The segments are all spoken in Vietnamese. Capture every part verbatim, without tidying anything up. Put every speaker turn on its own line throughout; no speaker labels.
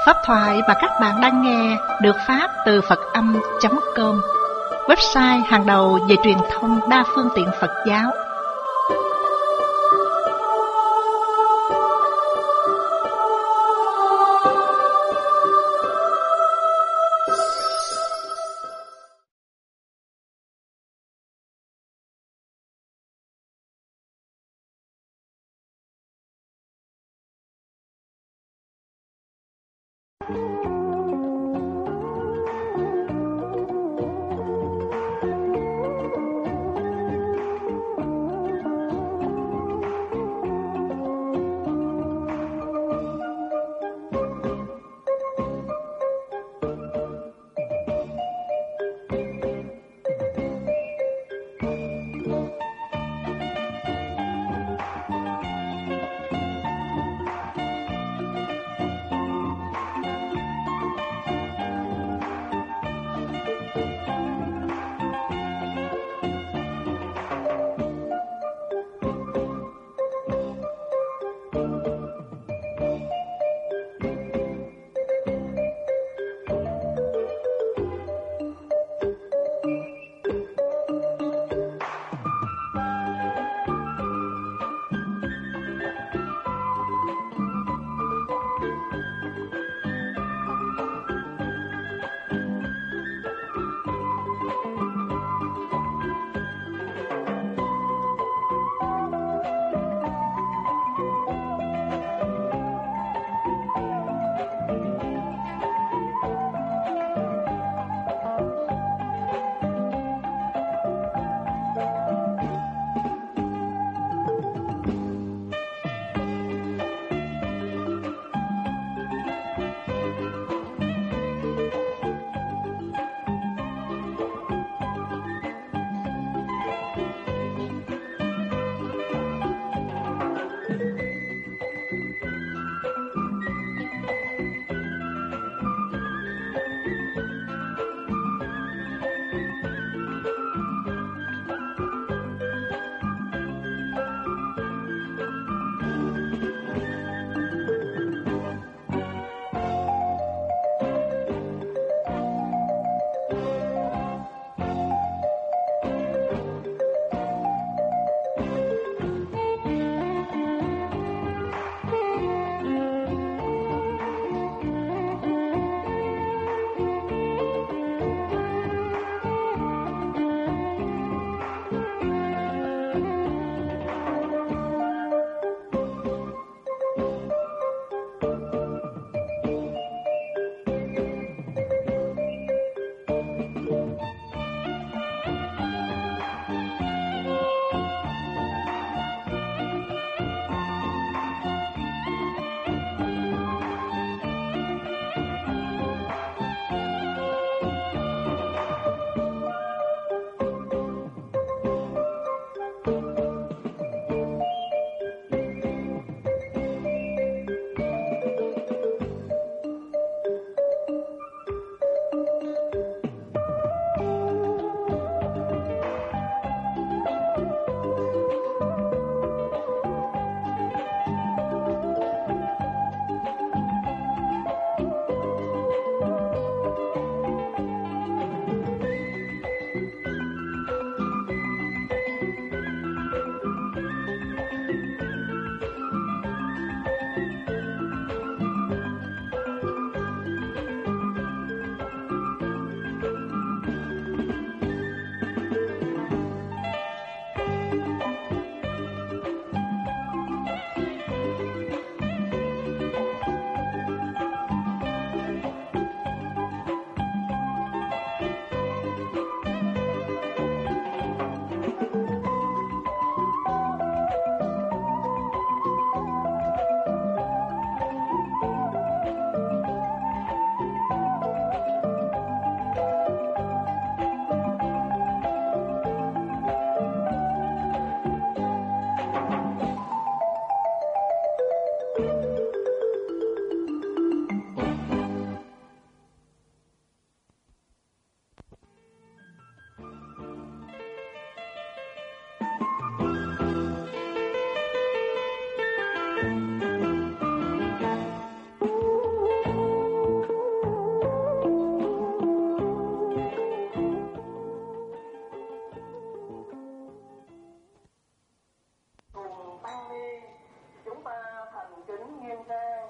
Pháp thoại mà các bạn đang nghe được phát từ Phật Âm chấm com, website hàng đầu về truyền thông đa phương tiện Phật giáo.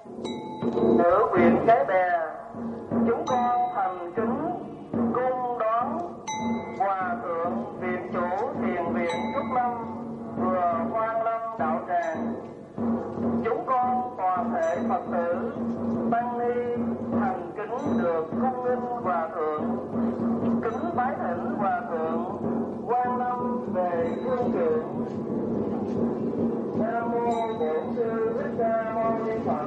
Ở huyện Cái Bè, chúng con thành kính cung đón Hòa thượng Viện Chủ Thiền viện Trúc Lâm vừa hoan lâm đạo tràng. Chúng con toàn thể Phật tử tăng ni thành kính được cung nghinh Hòa thượng, kính bái thỉnh Hòa thượng hoan lâm về phương trượng. Nam mô Bổn Sư Thích Ca Mâu Ni Phật.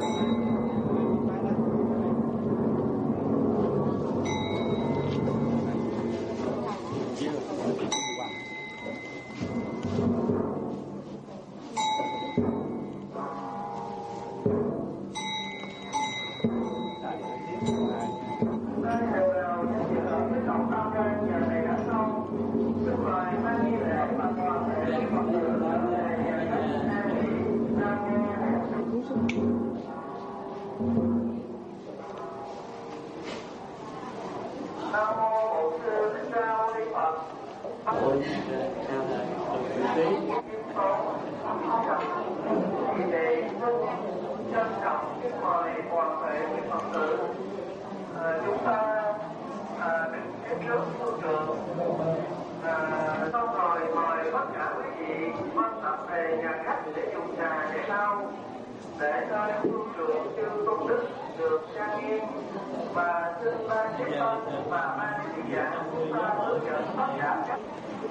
Nam mô Bổn Sư Thích Ca Mâu Ni Phật. Vì vậy, trân trọng kính mời toàn thể quý Phật tử à, chúng ta à, đứng phía trước phương trường, à, xong rồi mời tất cả quý vị quan tập về nhà khách để dùng trà để lau, để nơi phương trường chư tôn đức được trang nghiêm, và xin ban chế tâm và ban chỉ giảng chúng ta hướng dẫn tất cả các.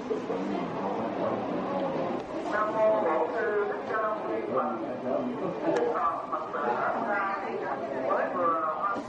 Nam mô Bổn Sư Thích Ca Mâu Ni Phật. Xin toàn Phật tử ở xa mới vừa hoàn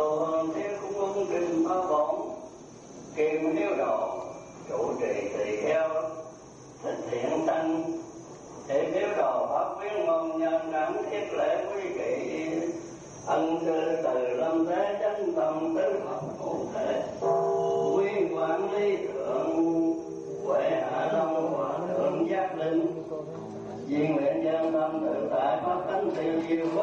đồ hồn thiên cung ung kinh bao bổn kim hiếu đồ chủ trì tỳ kheo thích thiện tăng để hiếu đồ pháp quyến ngôn nhân đẳng thiết lễ quý kỵ ân sư từ lâm thế chánh tâm tứ học cụ thể quy quản lý thượng huệ hạ long hòa thượng giác linh viên nguyện nhân tâm tự tại pháp tánh tiêu diêu bất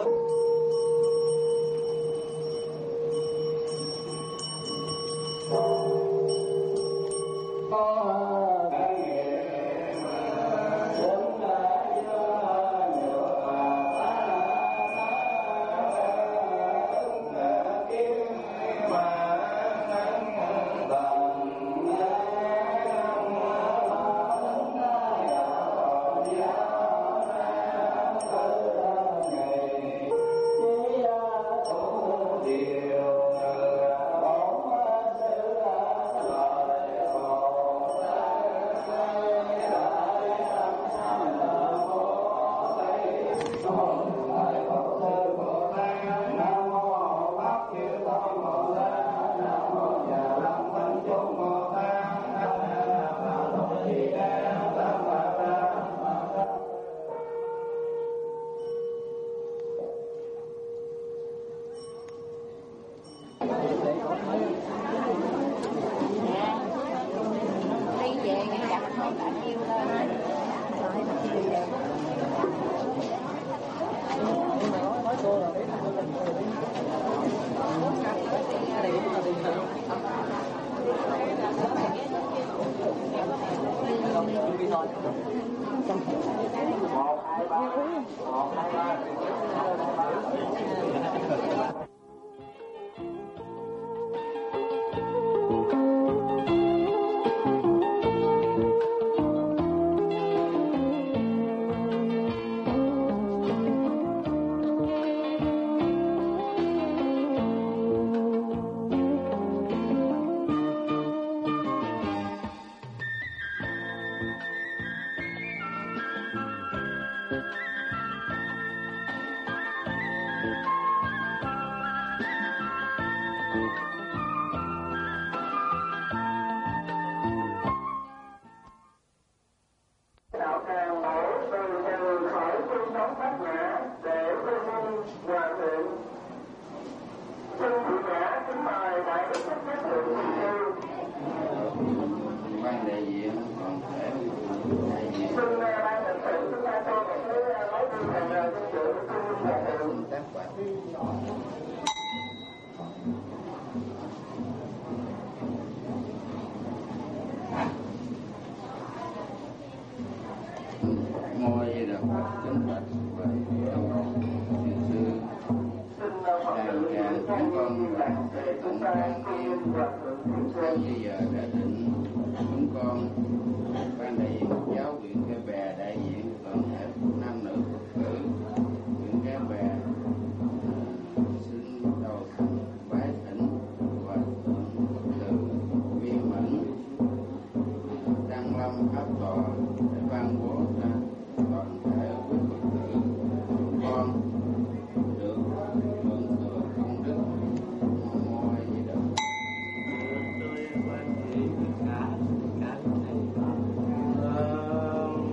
Hãy subscribe cho kênh Ghiền Mì Gõ để không bỏ lỡ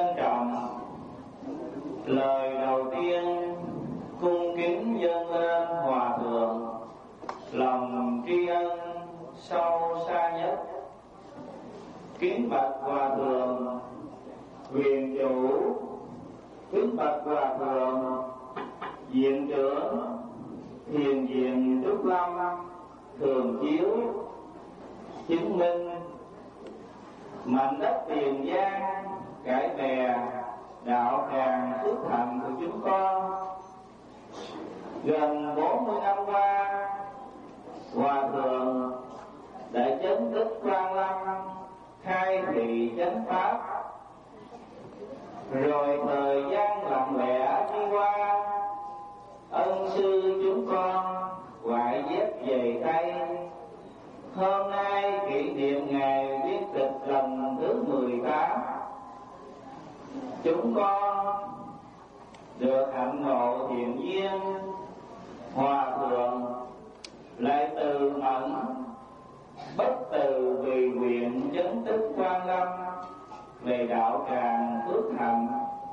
trân trọng lời đầu tiên cung kính dâng lên Hòa Thượng lòng tri ân sâu xa nhất. Kính bạch Hòa Thượng quyền chủ, kính bạch Hòa Thượng viện trưởng thiền viện Trúc Lâm thường chiếu chứng minh mảnh đất Tiền Giang Cải Bè đạo tràng phước hạnh của chúng con. Gần bốn mươi năm qua, Hòa Thượng đã chấn tích Quan Lâm, khai thị chánh pháp, rồi thời gian lặng lẽ đi qua, ân sư chúng con quải dép về tay. Hôm nay kỷ niệm ngày viết tịch lần thứ mười tám, chúng con được hạnh ngộ thiện duyên. Hòa Thượng lại từ mẫn bất từ vì nguyện chấn tích Quan Lâm về đạo tràng phước hạnh.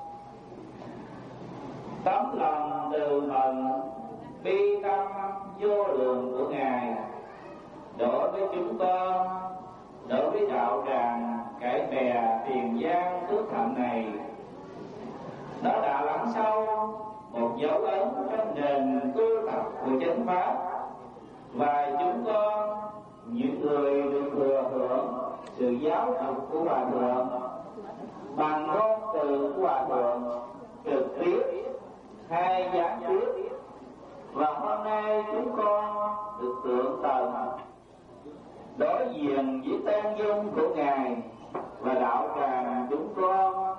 Tấm lòng từ mẫn bi tâm vô lượng của Ngài đối với chúng con, đối với đạo tràng Cải Bè Tiền Giang phước hạnh này, nó đã lắng sâu một dấu ấn trong nền tu tập của chánh pháp. Và chúng con, những người được thừa hưởng sự giáo dục của Hòa Thượng bằng ngôn từ của Hòa Thượng trực tiếp hay gián tiếp, và hôm nay chúng con được tưởng tận đối diện với tên dung của Ngài và đạo tràng chúng con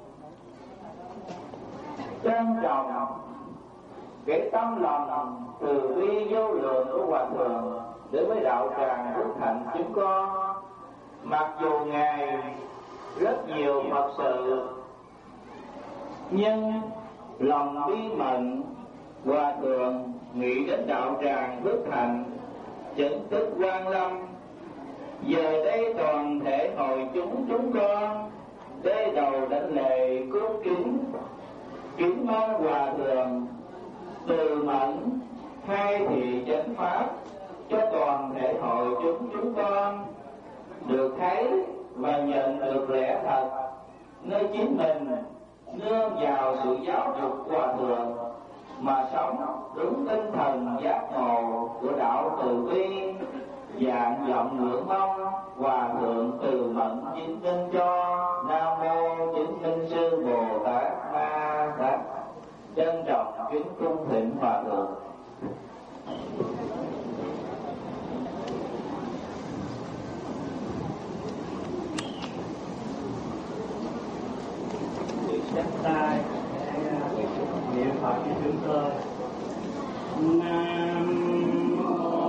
trân trọng cái tấm lòng từ bi vô lượng của Hòa Thượng đối với đạo tràng phước hạnh chúng con. Mặc dù Ngài rất nhiều Phật sự, nhưng lòng bi mẫn Hòa Thượng nghĩ đến đạo tràng phước hạnh chấn tích Quan Lâm. Giờ đây toàn thể hội chúng chúng con đê đầu đánh lễ cung kính, kính mong Hòa Thượng từ mẫn khai thị chánh pháp cho toàn thể hội chúng chúng con được thấy và nhận được lẽ thật, nơi chính mình nương vào sự giáo dục của Hòa Thượng mà sống đúng tinh thần giác ngộ của đạo từ bi. Dạng vọng ngưỡng mong Hòa Thượng từ mẫn chứng minh cho. Nam mô Chứng Minh Sư Bồ Tát Ma Tát. Trân trọng kính cung thỉnh Hòa Thượng.
Chắp tay niệm Phật cho chúng tôi. Nam mô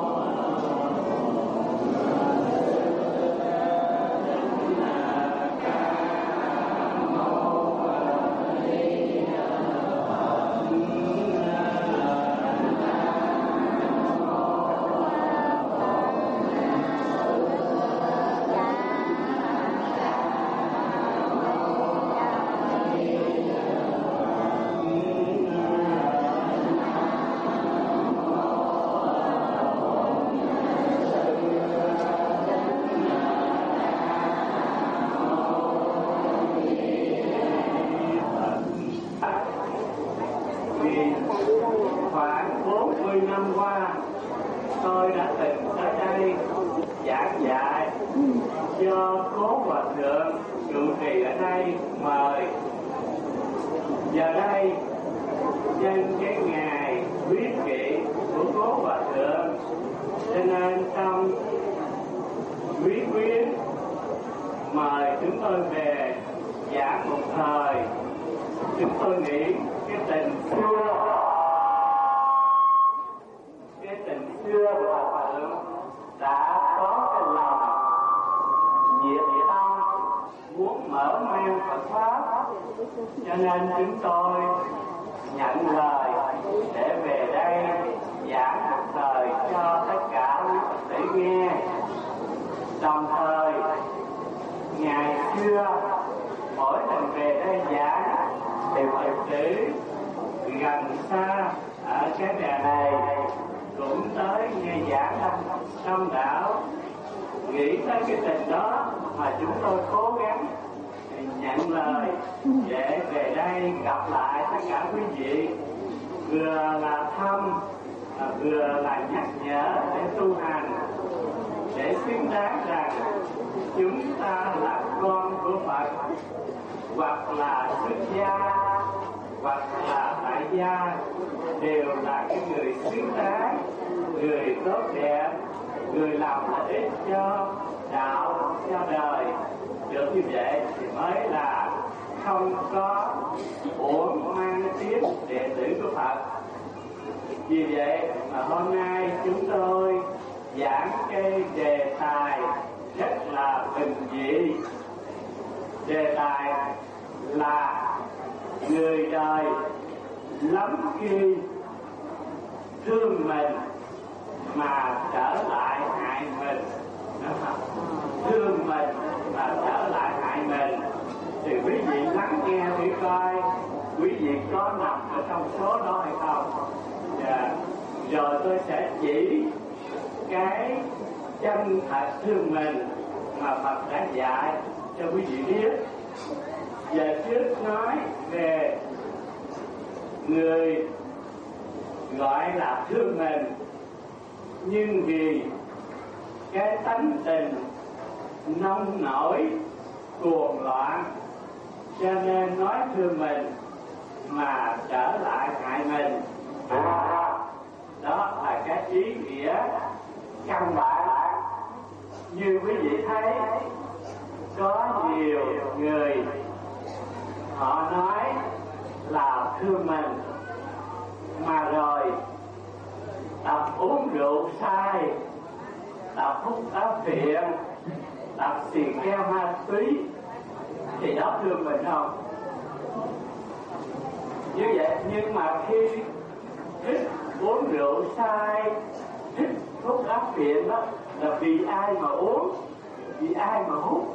cho nên chúng tôi nhận lời để về đây giảng một thời cho tất cả quý Phật tử nghe. Đồng thời ngày xưa mỗi mỗi lần về đây giảng thì Phật tử gần xa ở cái nhà này cũng tới nghe giảng đông đảo. Nghĩ tới cái tình đó mà chúng tôi cố gắng nhận lời để về đây gặp lại tất cả quý vị, vừa là thăm vừa là nhắc nhở để tu hành, để xứng đáng rằng chúng ta là con của Phật, hoặc là xuất gia hoặc là tại gia, đều là cái người xứng đáng, người tốt đẹp, người làm lợi ích cho đạo, cho đời. Được như vậy thì mới là không có uổng mang tiếng đệ tử của Phật. Vì vậy mà hôm nay chúng tôi giảng cái đề tài rất là bình dị. Đề tài là người đời lắm khi thương mình mà trở lại hại mình. Thương mình mà trở lại hại mình. Thì quý vị lắng nghe thử coi quý vị có nằm ở trong số đó hay không. Yeah. Rồi tôi sẽ chỉ cái chân thật thương mình mà Phật đã dạy cho quý vị biết. Giờ trước nói về người gọi là thương mình, nhưng vì cái tánh tình nông nổi cuồng loạn cho nên nói thương mình mà trở lại hại mình. Đó là cái ý nghĩa căn bản. Như quý vị thấy, có nhiều người họ nói là thương mình mà rồi tập uống rượu sai, tập hút áp phiện, tập xì ke ma túy, thì đó thương mình không? Như vậy, nhưng mà khi thích uống rượu sai, thích hút áp phiện đó là vì ai mà uống, vì ai mà hút?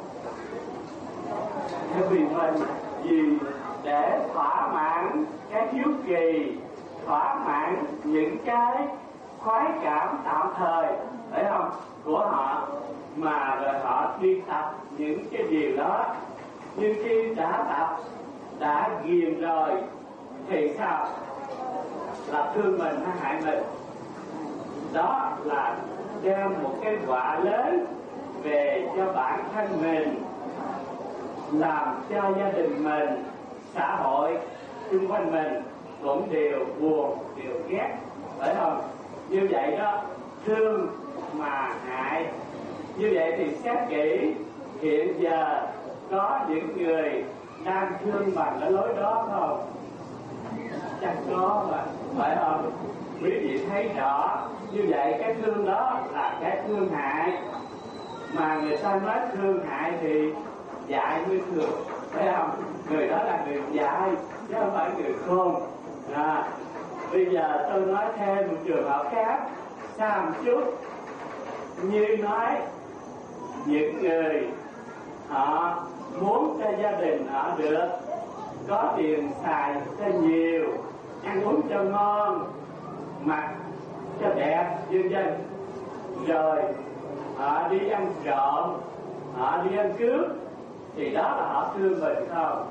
Vì mình, vì để thỏa mãn cái hiếu kỳ, thỏa mãn những cái khoái cảm tạm thời, phải không, của họ, mà rồi họ đi tập những cái điều đó. Nhưng khi đã tập, đã ghiền rồi thì sao? Là thương mình hay hại mình? Đó là đem một cái họa lớn về cho bản thân mình, làm cho gia đình mình, xã hội xung quanh mình cũng đều buồn, đều ghét, phải không? Như vậy đó, thương mà hại. Như vậy thì xét kỹ, hiện giờ có những người đang thương bằng cái lối đó không? Chắc có mà, phải không? Quý vị thấy rõ. Như vậy cái thương đó là cái thương hại. Mà người ta nói thương hại thì dạy mới thương, phải không? Người đó là người dạy chứ không phải người khôn. À, bây giờ tôi nói thêm một trường hợp khác xa một chút. Như nói những người họ muốn cho gia đình họ được có tiền xài cho nhiều, ăn uống cho ngon, mặc cho đẹp, vân vân, rồi họ đi ăn trộm, họ đi ăn cướp, thì đó là họ thương mình không?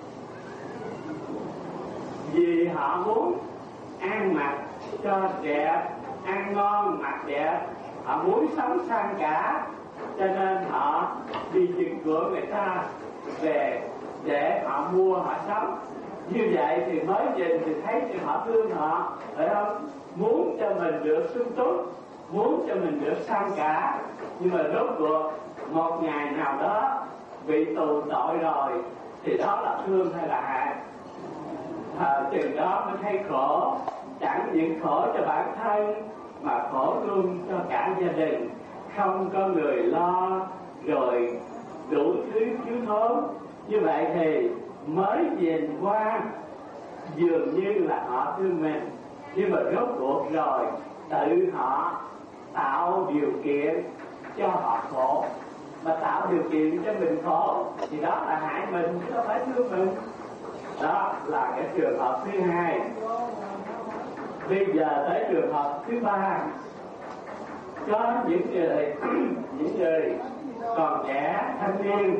Vì họ muốn ăn mặc cho đẹp, ăn ngon, mặc đẹp, họ muốn sống sang cả, cho nên họ đi chừng của người ta về để họ mua, họ sống. Như vậy thì mới nhìn thì thấy thì họ thương họ, phải không? Muốn cho mình được sung túc, muốn cho mình được sang cả. Nhưng mà rốt cuộc một ngày nào đó bị tù tội rồi thì đó là thương hay là hại? À, chừng đó mới thấy khổ. Chẳng những khổ cho bản thân mà khổ luôn cho cả gia đình. Không có người lo, rồi đủ thứ thiếu thốn. Như vậy thì mới nhìn qua dường như là họ thương mình, nhưng mà rốt cuộc rồi tự họ tạo điều kiện cho họ khổ. mà tạo điều kiện cho mình khổ thì đó là hại mình chứ không phải thương mình. Đó là cái trường hợp thứ hai. Bây giờ tới trường hợp thứ ba. Có những người những người còn trẻ thanh niên,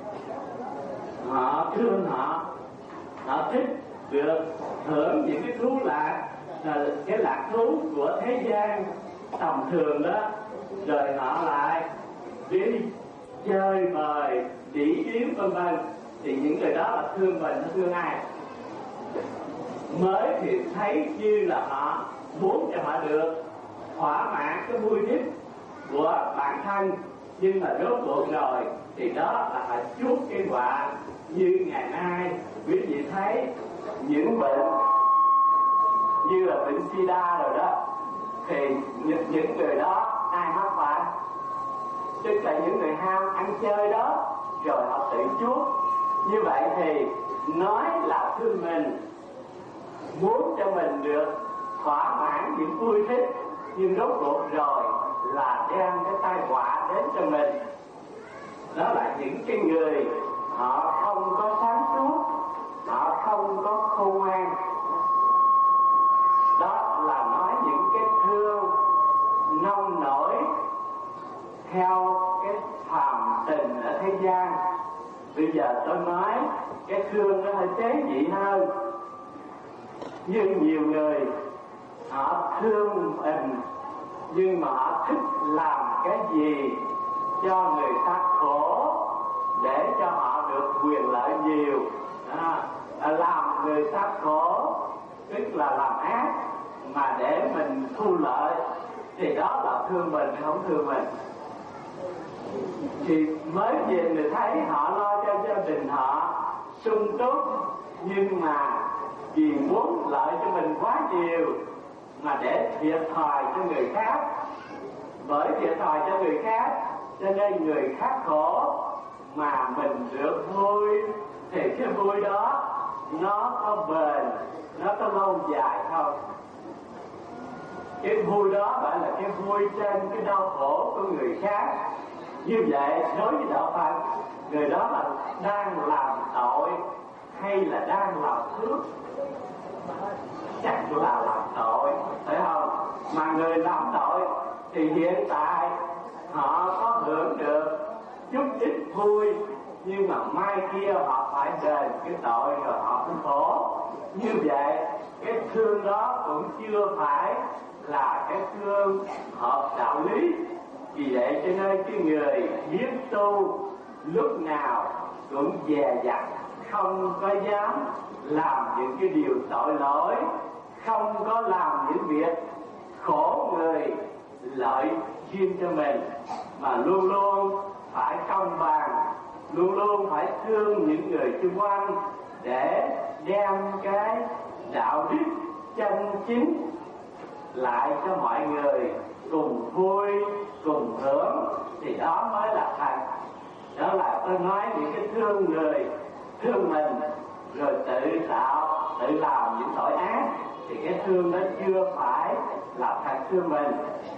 họ thương họ họ thích được hưởng những cái thú lạc, cái lạc thú của thế gian tầm thường đó, rồi họ lại đi chơi bời đỉ điếm vân vân, thì những người đó là thương mình, nó thương ai? Mới thì thấy như là họ muốn cho họ được thỏa mãn cái vui thích của bản thân, nhưng mà rốt cuộc rồi thì đó là họ chuốc cái họa. Như ngày nay quý vị thấy những bệnh như là bệnh sida rồi đó, thì những, những người đó ai mắc phải? Tức là những người ham ăn chơi đó, rồi họ tự chuốc. Như vậy thì nói là thương mình, muốn cho mình được thỏa mãn những vui thích, nhưng rốt cuộc rồi là đem cái tai họa đến cho mình. Đó là những cái người họ không có sáng suốt, họ không có khôn ngoan. Đó là nói những cái thương nông nổi theo cái phàm tình ở thế gian. Bây giờ tôi nói cái thương nó hơi tế nhị hơn. Như nhiều người họ thương mình, nhưng mà họ thích làm cái gì cho người ta khổ để cho họ được quyền lợi nhiều. À, làm người ta khổ tức là làm ác mà để mình thu lợi, thì đó là thương mình hay không thương mình? Thì mới về người thấy họ lo cho gia đình họ sung túc, nhưng mà vì muốn lợi cho mình quá nhiều mà để thiệt thòi cho người khác. Bởi thiệt thòi cho người khác cho nên người khác khổ mà mình được vui, thì cái vui đó nó có bền, nó có lâu dài không? Cái vui đó phải là cái vui trên cái đau khổ của người khác. Như vậy đối với đạo Phật, người đó là đang làm tội hay là đang làm phước? Chắc là làm tội, phải không? Mà người làm tội thì hiện tại họ có hưởng được chút ít vui, nhưng mà mai kia họ phải đền cái tội rồi họ cũng khổ. Như vậy cái thương đó cũng chưa phải là cái thương hợp đạo lý. Vì vậy cho nên cái người biết tu lúc nào cũng dè dặt, không có dám làm những cái điều tội lỗi, không có làm những việc khổ người, lợi riêng cho mình, mà luôn luôn phải công bằng, luôn luôn phải thương những người xung quanh để đem cái đạo đức chân chính lại cho mọi người cùng vui, cùng hưởng, thì đó mới là thật. Đó là tôi nói những cái thương người, thương mình, rồi tự tạo, tự làm những tội ác, thì cái thương đó chưa phải là thật thương mình.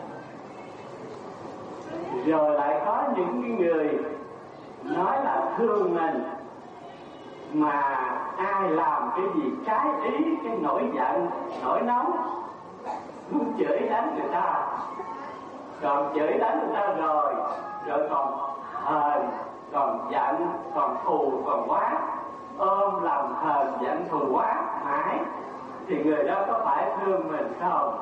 Rồi lại có những cái người nói là thương mình, mà ai làm cái gì trái ý, cái nổi giận, nổi nóng, muốn chửi đánh người ta, còn chửi đánh người ta rồi, rồi còn hờn, còn giận, còn thù, còn quá, ôm lòng hờn giận thù quá mãi, thì người đó có phải thương mình không?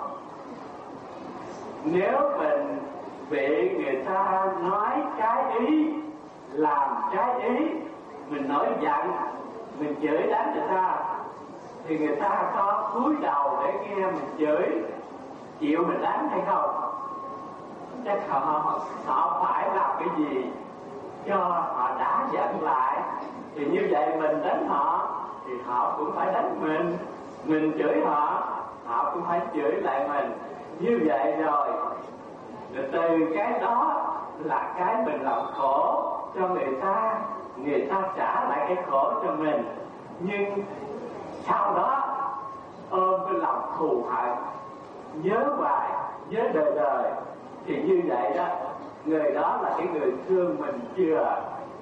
Nếu mình bị người ta nói trái ý, làm trái ý, mình nổi giận, mình chửi đánh người ta, thì người ta có cúi đầu để nghe mình chửi, chịu mình đánh hay không? Chắc họ, họ phải làm cái gì cho họ đã giận lại. Thì như vậy mình đánh họ thì họ cũng phải đánh mình, mình chửi họ, họ cũng phải chửi lại mình. Như vậy rồi, rồi từ cái đó là cái mình làm khổ cho người ta, người ta trả lại cái khổ cho mình. Nhưng sau đó ôm cái lòng thù hận, nhớ hoài, nhớ đời đời, thì như vậy đó người đó là cái người thương mình chưa?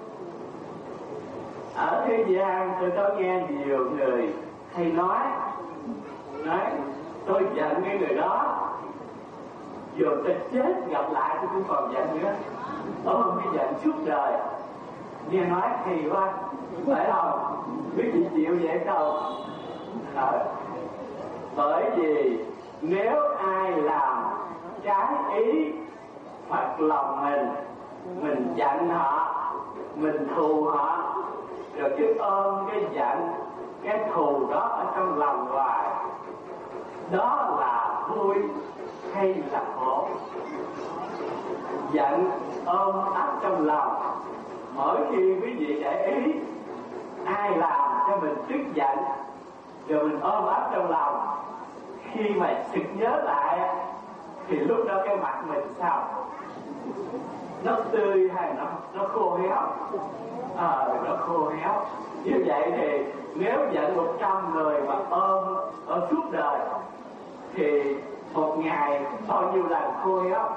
Ở thế gian tôi có nghe nhiều người hay nói nói tôi giận cái người đó, dù tôi chết gặp lại tôi cũng còn giận nữa, ôm cái giận suốt đời. Nghe nói thì quá, phải không? Biết chị chịu vậy không? À, bởi vì nếu ai làm trái ý hoặc lòng mình, mình giận họ, mình thù họ, rồi cứ ôm cái giận, cái thù đó ở trong lòng hoài, đó là vui hay là khổ? Giận ôm ấp trong lòng, mỗi khi quý vị để ý ai làm cho mình tức giận rồi mình ôm ấp trong lòng, khi mà sực nhớ lại thì lúc đó cái mặt mình sao? Nó tươi hay nó nó khô héo? À, nó khô héo. Như vậy thì nếu giận một trăm người mà ôm ôm suốt đời thì một ngày bao nhiêu lần khô héo?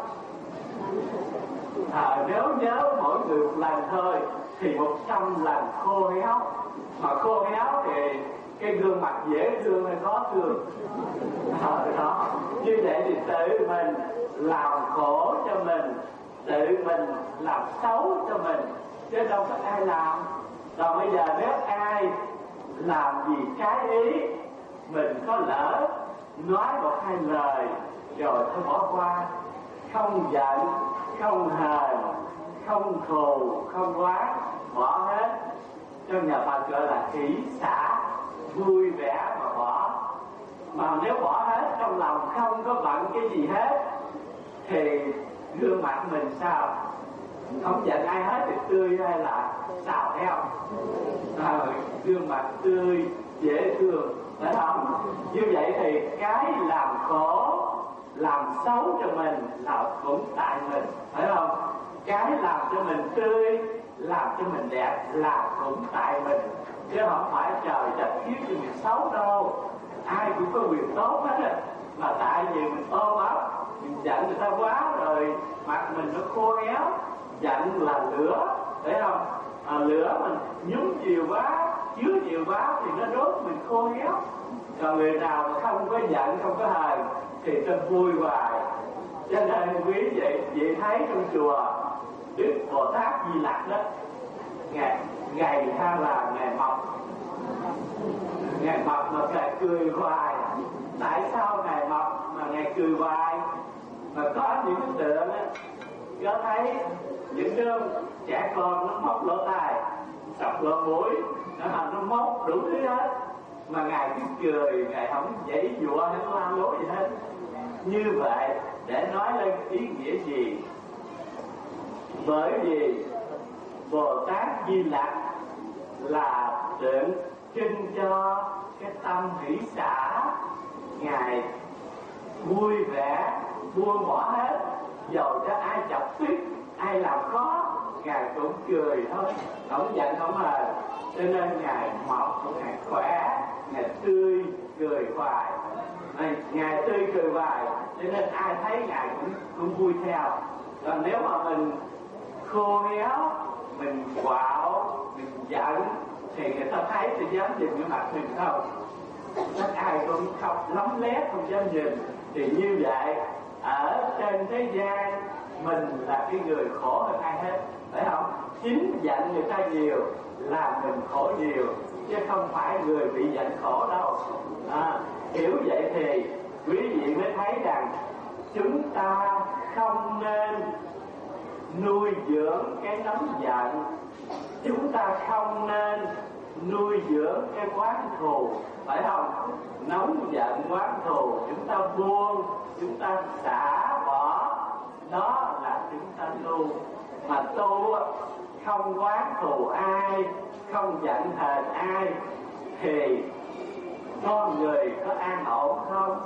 À, nếu nhớ mỗi người một lần thôi thì một trăm lần khô héo. Mà khô héo thì cái gương mặt dễ thương hay khó thương? À, đó. Như vậy thì tự mình làm khổ cho mình, tự mình làm xấu cho mình, chứ đâu có ai làm. Còn bây giờ nếu ai làm gì trái ý, mình có lỡ nói một hai lời rồi thôi bỏ qua, không giận, không hờn, không thù, không oán, bỏ hết. Trong nhà Phật gọi là hỷ xả, vui vẻ mà bỏ. Mà nếu bỏ hết trong lòng không có bận cái gì hết thì gương mặt mình sao? Không giận ai hết thì tươi hay là xào theo? À, gương mặt tươi, dễ thương, phải không? Như vậy thì cái làm khổ, làm xấu cho mình là cũng tại mình, phải không? Cái làm cho mình tươi, làm cho mình đẹp là cũng tại mình, chứ không phải trời đất khiến cho mình xấu đâu. Ai cũng có quyền tốt hết á, mà tại vì mình ôm ấp, mình giận người ta quá rồi mặt mình nó khô héo. Giận là lửa, thấy không? À, lửa mình nhúng nhiều quá, chứa nhiều quá thì nó đốt mình khô héo. Còn người nào mà không có giận, không có hờn thì ta vui hoài. Cho nên quý vị vị thấy trong chùa Đức Bồ Tát Di Lặc đó, ngày ngày hay là ngày mọc, ngày mọc mà ngày cười hoài. Tại sao ngày mọc mà ngày cười hoài? Mà có những tượng á, có thấy những đứa trẻ con nó móc lỗ tai, sọc lỗ mũi, nó nó móc đủ thứ hết, mà ngài cứ cười, ngài không dãy dụa hay la lối gì hết. Như vậy để nói lên ý nghĩa gì? Bởi vì Bồ Tát Di Lặc là tượng trưng cho cái tâm hỷ xả, ngài vui vẻ buông bỏ hết, dầu cho ai chọc tức, ai làm khó, ngài cũng cười thôi, không giận không hờn. Cho nên ngài mọc, ngài khỏe, ngài tươi cười hoài. Này, ngài tươi cười hoài, cho nên ai thấy ngài cũng cũng vui theo. Còn nếu mà mình khô héo, mình quạo, mình giận thì người ta thấy thì dám nhìn cái mặt mình không? Chắc ai cũng khóc lắm lét không dám nhìn. Thì như vậy ở trên thế gian mình là cái người khổ hơn ai hết, phải không? Chính giận người ta nhiều làm mình khổ nhiều, chứ không phải người bị giận khổ đâu. À, hiểu vậy thì quý vị mới thấy rằng chúng ta không nên nuôi dưỡng cái nóng giận, chúng ta không nên nuôi dưỡng cái oán thù, phải không? Nóng giận oán thù chúng ta buông, chúng ta xả bỏ, đó là chúng ta tu. Mà tu không oán thù ai, không giận hờn ai thì con người có an ổn không?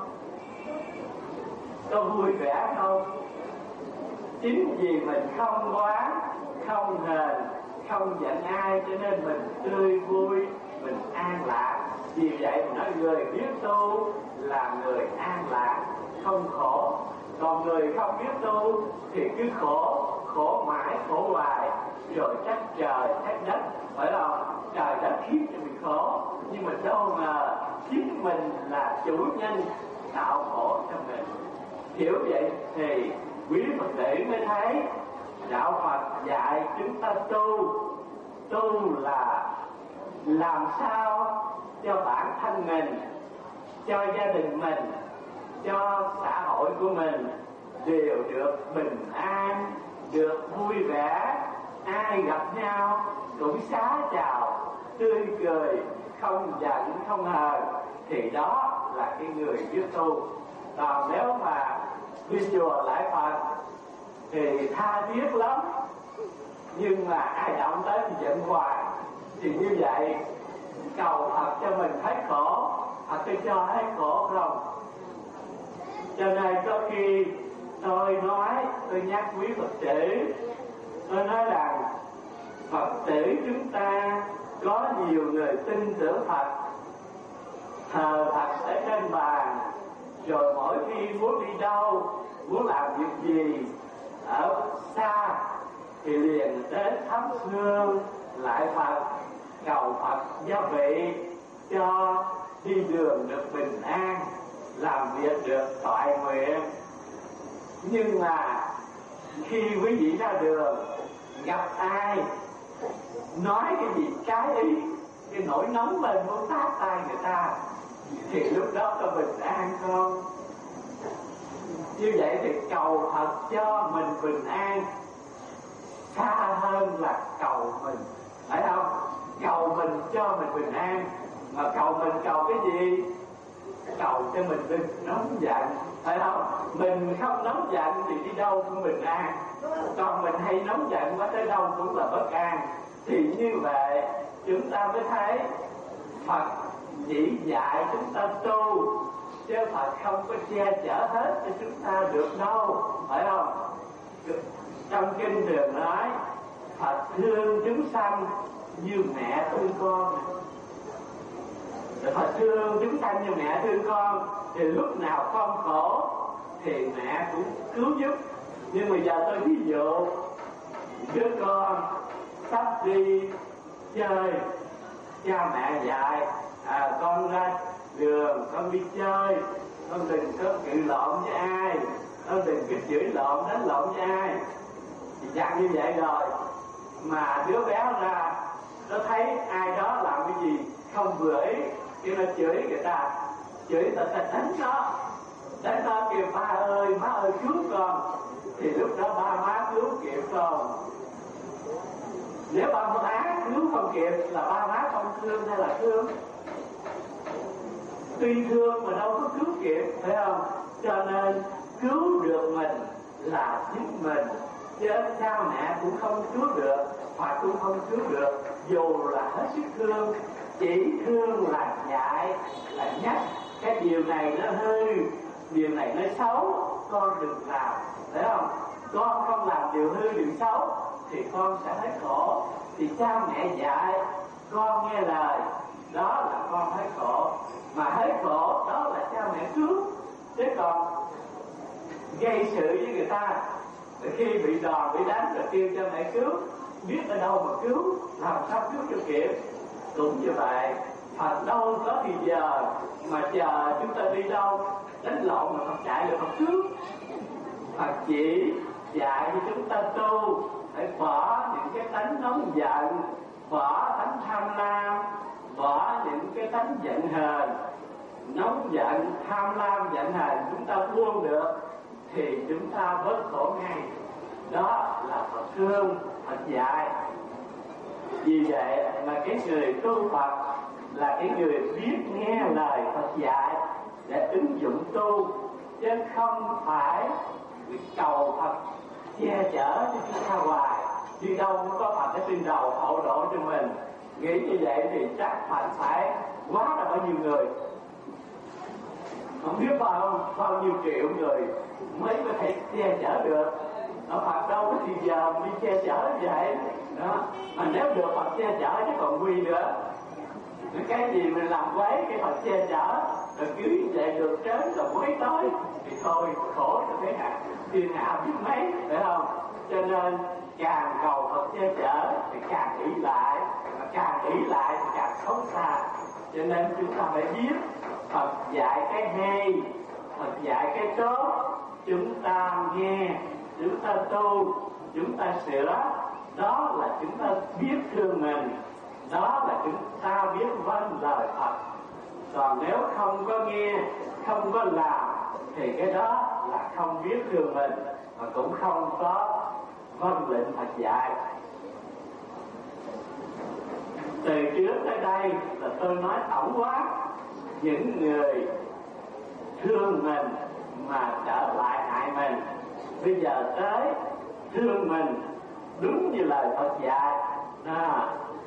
Có vui vẻ không? Chính vì mình không oán, không hờn, không giận ai cho nên mình tươi vui, mình an lạc. Vì vậy mình nói người biết tu là người an lạc, không khổ. Còn người không biết tu thì cứ khổ, khổ mãi khổ hoài, rồi trách trời trách đất, phải không? Trời đất khiến cho mình khổ, nhưng mà đâu ngờ chính mình là chủ nhân tạo khổ cho mình. Hiểu vậy thì quý Phật tử mới thấy đạo Phật dạy chúng ta tu. Tu là làm sao cho bản thân mình, cho gia đình mình, cho xã hội của mình đều được bình an, được vui vẻ, ai gặp nhau cũng xá chào, tươi cười, không giận không hờn, thì đó là cái người biết tu. Còn nếu mà đi chùa lại Phật thì tha thiết lắm, nhưng mà ai động tới thì giận hoài, thì như vậy cầu Phật cho mình thấy khổ, Phật tôi cho thấy khổ không? Cho nên có khi tôi nói, tôi nhắc quý Phật tử, tôi nói rằng Phật tử chúng ta có nhiều người tin tưởng Phật, thờ Phật ở trên bàn, rồi mỗi khi muốn đi đâu, muốn làm việc gì ở xa thì liền đến thắp hương lại Phật, cầu Phật gia vị cho đi đường được bình an, làm việc được toại nguyện. Nhưng mà khi quý vị ra đường gặp ai nói cái gì trái ý, cái nỗi nóng lên muốn tát tay người ta, thì lúc đó có bình an không? Như vậy thì cầu Phật cho mình bình an xa hơn là cầu mình, phải không? Cầu mình cho mình bình an, mà cầu mình cầu cái gì? Cầu cho mình đừng nóng giận, phải không? Mình không nóng giận thì đi đâu cũng bình an, còn mình hay nóng giận quá tới đâu cũng là bất an. Thì như vậy chúng ta mới thấy Phật chỉ dạy chúng ta tu, chứ Phật không có che chở hết cho chúng ta được đâu, phải không? Trong kinh thường nói Phật thương chúng sanh như mẹ thương con. Phật thương chúng sanh như mẹ thương con, thì lúc nào con khổ thì mẹ cũng cứu giúp. Nhưng mà giờ tôi ví dụ đứa con sắp đi chơi, cha mẹ dạy à, con ra đường con đi chơi, con đừng có cự lộn với ai, con đừng có chửi lộn đánh lộn với ai, thì dặn như vậy rồi mà đứa bé ra nó thấy ai đó làm cái gì không vừa ý, kêu nó chửi người ta, chửi người ta, ta đánh nó, đánh nó kêu ba ơi má ơi cứu con, thì lúc đó ba má cứu kịp con. Nếu ba má cứu không kịp là ba má không thương hay là thương? Tuy thương mà đâu có cứu kịp, phải không? Cho nên cứu được mình là chính mình, chứ cha mẹ cũng không cứu được, Phật cũng không cứu được, dù là hết sức thương. Chỉ thương là dạy, là nhắc cái điều này nó hư, điều này nó xấu, con đừng làm, phải không? Con không làm điều hư điều xấu thì con sẽ thấy khổ. Thì cha mẹ dạy con nghe lời, đó là con thấy khổ, mà thấy khổ đó là cha mẹ cứu. Chứ còn gây sự với người ta, khi bị đòn bị đánh rồi kêu cha mẹ cứu, biết ở đâu mà cứu, làm sao cứu cho kịp. Cũng như vậy, Phật đâu có thì giờ mà chờ chúng ta đi đâu đánh lộn mà Phật chạy rồi Phật cứu. Phật chỉ dạy cho chúng ta tu, phải bỏ những cái tánh nóng giận, bỏ tánh tham lam, bỏ những cái tánh giận hờn. Nóng giận, tham lam, giận hờn chúng ta buông được thì chúng ta bớt khổ ngay. Đó là Phật thương, Phật dạy. Vì vậy mà cái người tu Phật là cái người biết nghe lời Phật dạy để ứng dụng tu, chứ không phải cầu Phật che chở cho chúng ta hoài. Đi đâu cũng có Phật ở trên đầu hộ độ cho mình. Nghĩ như vậy thì chắc Phật phải quá là bao nhiêu người, không biết bao bao nhiêu triệu người mới có thể che chở được. Ở Phật đâu có thì giờ đi che chở vậy đó. Mà nếu được Phật che chở chứ còn nguy nữa. Cái gì mình làm quấy cái Phật che chở, rồi cứ vậy được trớn rồi quấy tới thì thôi khổ cho thế nào thiên hạ biết mấy, phải không? Cho nên càng cầu Phật che chở thì càng ý lại, mà càng ý lại thì càng không xa. Cho nên chúng ta phải biết Phật dạy cái hay, Phật dạy cái tốt, chúng ta nghe, chúng ta tu, chúng ta sửa. Đó là chúng ta biết thương mình, đó là chúng ta biết vâng lời Phật. Còn nếu không có nghe, không có làm thì cái đó là không biết thương mình, mà cũng không có vâng lệnh Phật dạy. Từ trước tới đây là tôi nói tổng quát những người thương mình mà trở lại hại mình. Bây giờ tới thương mình đúng như lời Phật dạy. À,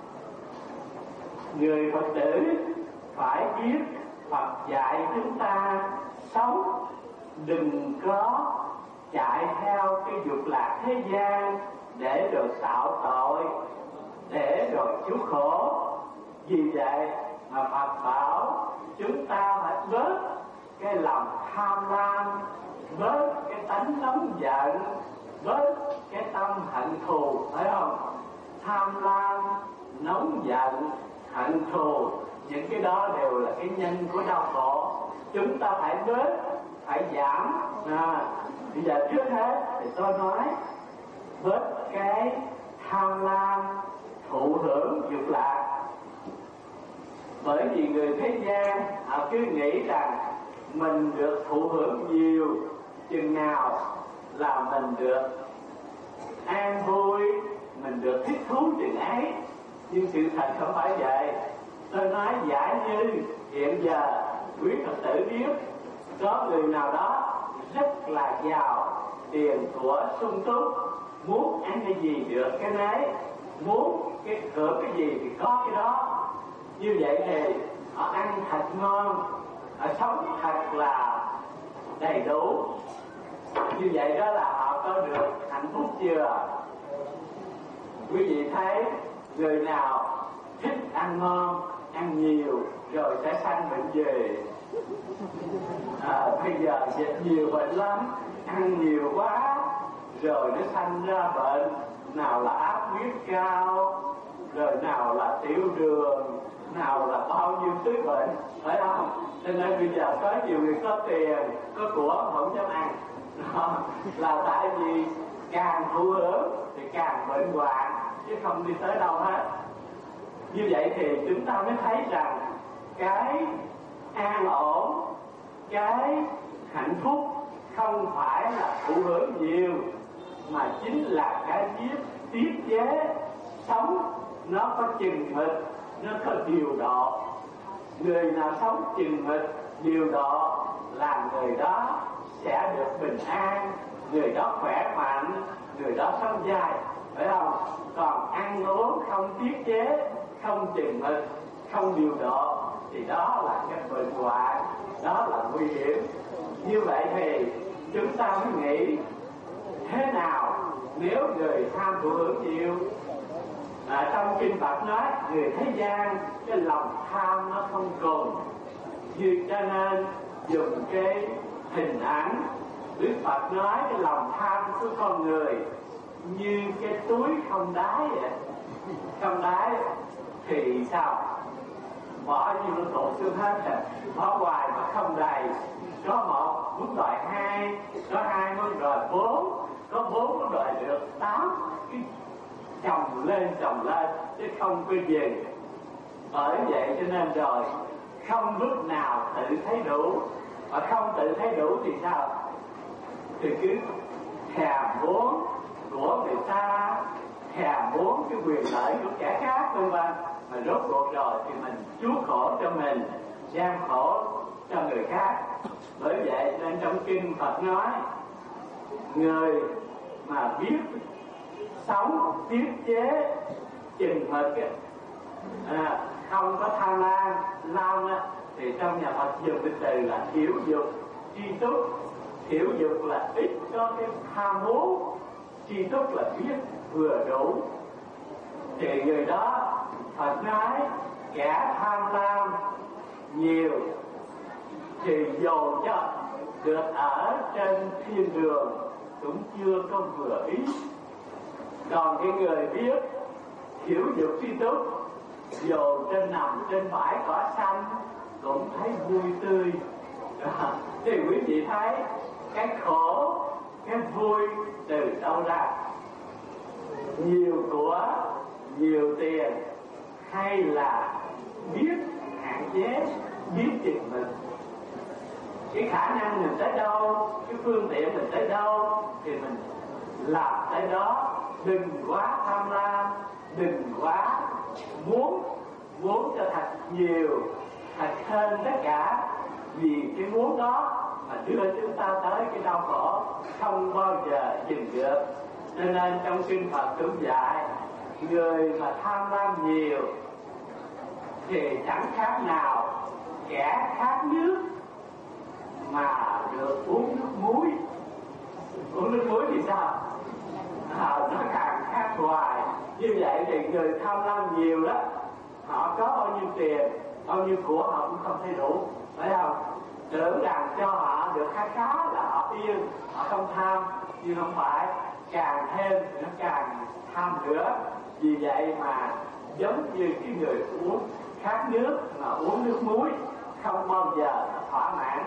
người Phật tử phải biết Phật dạy chúng ta sống, đừng có chạy theo cái dục lạc thế gian để rồi tạo tội, để rồi chuốc khổ. Vì vậy mà Phật bảo chúng ta phải bớt cái lòng tham lam, bớt cái tánh nóng giận, bớt cái tâm hận thù, phải không? Tham lam, nóng giận, hận thù, những cái đó đều là cái nhân của đau khổ. Chúng ta phải bớt, phải giảm. À, bây giờ trước hết thì tôi nói bớt cái tham lam, thụ hưởng dục lạc. Bởi vì người thế gian họ cứ nghĩ rằng mình được thụ hưởng nhiều chừng nào là mình được an vui, mình được thích thú chừng ấy. Nhưng sự thật không phải vậy. Tôi nói giả như hiện giờ quý Phật tử biết có người nào đó rất là giàu, tiền của sung túc, muốn ăn cái gì được cái nấy, muốn cái hưởng cái gì thì có cái đó. Như vậy thì họ ăn thật ngon, họ sống thật là đầy đủ. Như vậy đó là họ có được hạnh phúc chưa? Quý vị thấy người nào thích ăn ngon, ăn nhiều rồi sẽ sanh bệnh gì? À, bây giờ dịch nhiều bệnh lắm, ăn nhiều quá rồi nó sanh ra bệnh, nào là áp huyết cao, rồi nào là tiểu đường, nào là bao nhiêu thứ bệnh, phải không? Cho nên bây giờ có nhiều người có tiền, có của không dám ăn. Đó là tại vì càng thụ hưởng thì càng bệnh hoạn, chứ không đi tới đâu hết. Như vậy thì chúng ta mới thấy rằng cái an ổn, cái hạnh phúc không phải là thụ hưởng nhiều, mà chính là cái biết tiết chế sống nó có chừng mực, nó có điều độ. Người nào sống chừng mực, điều độ là người đó sẽ được bình an, người đó khỏe mạnh, người đó sống dài, phải không? Còn ăn uống không tiết chế, không chừng mực, không điều độ thì đó là cái bệnh hoạn, đó là nguy hiểm. Như vậy thì chúng ta mới nghĩ thế nào nếu người tham thụ hưởng nhiều? À, trong kinh Phật nói người thế gian cái lòng tham nó không cùng, như cho nên dùng cái hình ảnh Đức Phật nói cái lòng tham của con người như cái túi không đáy vậy. Không đáy thì sao? Bỏ như nó tụt xuống hết rồi, bỏ hoài mà không đầy. Có một muốn đòi hai, có hai muốn đòi bốn, có bốn muốn đòi được tám. Cái chồng lên chồng lên chứ không có gì. Bởi vậy cho nên rồi không lúc nào tự thấy đủ, mà không tự thấy đủ thì sao? Thì cứ thèm muốn của người ta, thèm muốn cái quyền lợi của kẻ khác, vân vân. Mà rốt cuộc rồi thì mình chuốc khổ cho mình, gian khổ cho người khác. Bởi vậy nên trong kinh Phật nói người mà biết sống tiết chế chừng mực, à, không có tham lam lam á, thì trong nhà Phật dùng cái từ là thiểu dục tri túc. Thiểu dục là ít có cái tham muốn, tri túc là biết vừa đủ. Thì người đó Phật nói kẻ tham lam nhiều thì dồn cho được ở trên thiên đường cũng chưa có vừa ý. Còn cái người biết hiểu dục tri túc, dù trên nằm trên bãi cỏ xanh cũng thấy vui tươi. À, thì quý vị thấy cái khổ, cái vui từ đâu ra? Nhiều của, nhiều tiền, hay là biết hạn chế, biết chừng mình? Cái khả năng mình tới đâu, cái phương tiện mình tới đâu thì mình làm tới đó. Đừng quá tham lam, đừng quá muốn muốn cho thật nhiều, thật hơn tất cả, vì cái muốn đó mà đưa chúng ta tới cái đau khổ không bao giờ dừng được. Cho nên trong kinh Phật cũng dạy, người mà tham lam nhiều thì chẳng khác nào kẻ khát nước mà được uống nước muối. Uống nước muối thì sao? À, nó càng khát hoài. Như vậy thì người tham lam nhiều đó, họ có bao nhiêu tiền, bao nhiêu của họ cũng không thấy đủ, phải không? Tưởng rằng cho họ được khá khá là họ yên, họ không tham, nhưng không phải, càng thêm nó càng tham nữa. Vì vậy mà giống như cái người uống khát nước mà uống nước muối không bao giờ thỏa mãn.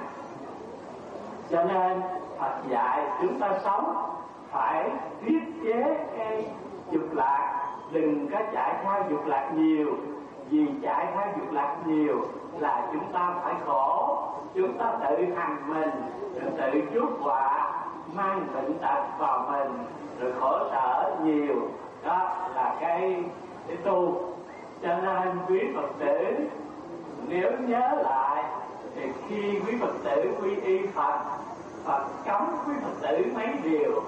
Cho nên Phật dạy chúng ta sống phải tiết chế cái dục lạc, đừng có chạy theo dục lạc nhiều. Vì chạy theo dục lạc nhiều là chúng ta phải khổ, chúng ta tự hành mình, rồi tự chuốc họa, mang bệnh tật vào mình, rồi khổ sở nhiều. Đó là cái, cái tu. Cho nên quý Phật tử nếu nhớ lại thì khi quý Phật tử quy y Phật, Phật cấm quý Phật tử mấy điều.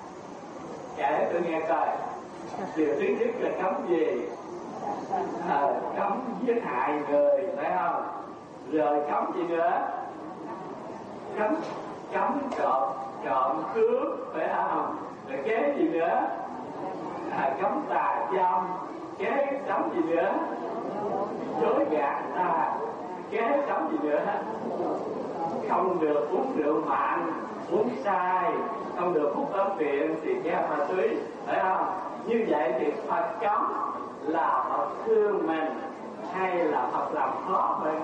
Kể tôi nghe coi. Điều thứ nhất là cấm gì? À, cấm giết hại người, phải không? Rồi cấm gì nữa? Cấm cấm trộm trộm cướp, phải không? Rồi kế gì nữa? À, cấm tà dâm. Kế cấm gì nữa? Dối gạt ta. Kế cấm gì nữa? Không được uống rượu mạnh, uống sai, không được hút ống tiện thì nghe ma túy, phải không? Như vậy thì Phật cấm là Phật thương mình hay là Phật làm khó mình?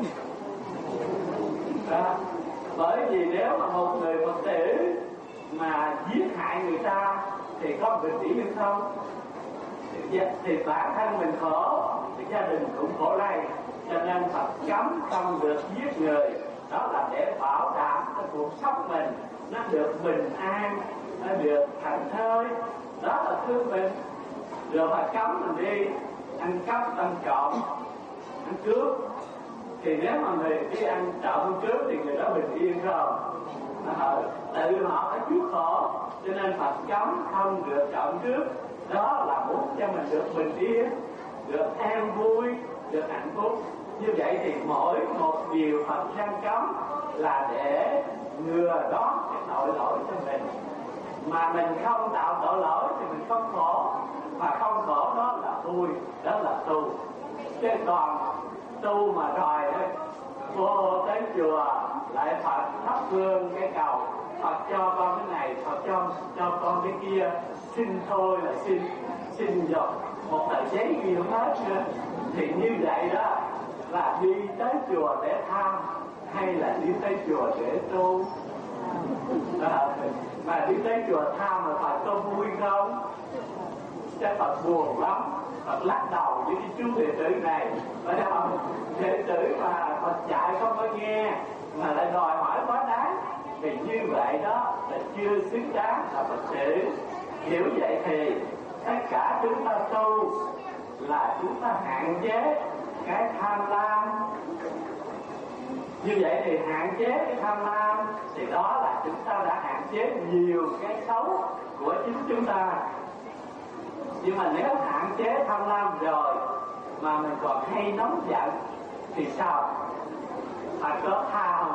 Đó. Bởi vì nếu mà một người Phật tử mà giết hại người ta thì có bình yên không? Thì, thì bản thân mình khổ, thì gia đình cũng khổ lây. Cho nên Phật cấm không được giết người. Đó là để bảo đảm cái cuộc sống mình nó được bình an, nó được thảnh thơi. Đó là thương mình. Rồi Phật cấm mình đi ăn cắp, ăn trộm, ăn cướp. Thì nếu mà người đi ăn trộm, ăn cướp thì người đó bình yên không? À, tự họ phải chuốc khổ. Cho nên Phật cấm không được trộm cướp. Đó là muốn cho mình được bình yên, được an vui, được hạnh phúc. Như vậy thì mỗi một điều Phật răn cấm là để ngừa đó cái tội lỗi cho mình. Mà mình không tạo tội lỗi thì mình không khổ. Mà không khổ đó là vui, đó là tu. Chứ còn tu mà rồi vô tới chùa lại Phật thắp hương cái cầu, Phật cho con cái này, Phật cho cho con cái kia, xin thôi là xin, xin rồi một tờ giấy ghi không hết nữa. Thì như vậy đó là đi tới chùa để tham hay là đi tới chùa để tu? À, mà đi tới chùa tham mà Phật có vui không? Chắc Phật buồn lắm. Phật lắc đầu với cái chú đệ tử này, phải không? Đệ tử mà Phật dạy không có nghe mà lại đòi hỏi quá đáng, thì như vậy đó là chưa xứng đáng là Phật tử. Hiểu vậy thì tất cả chúng ta tu là chúng ta hạn chế cái tham lam. Như vậy thì hạn chế cái tham lam thì đó là chúng ta đã hạn chế nhiều cái xấu của chính chúng ta. Nhưng mà nếu hạn chế tham lam rồi mà mình còn hay nóng giận thì sao? Phải có tha không?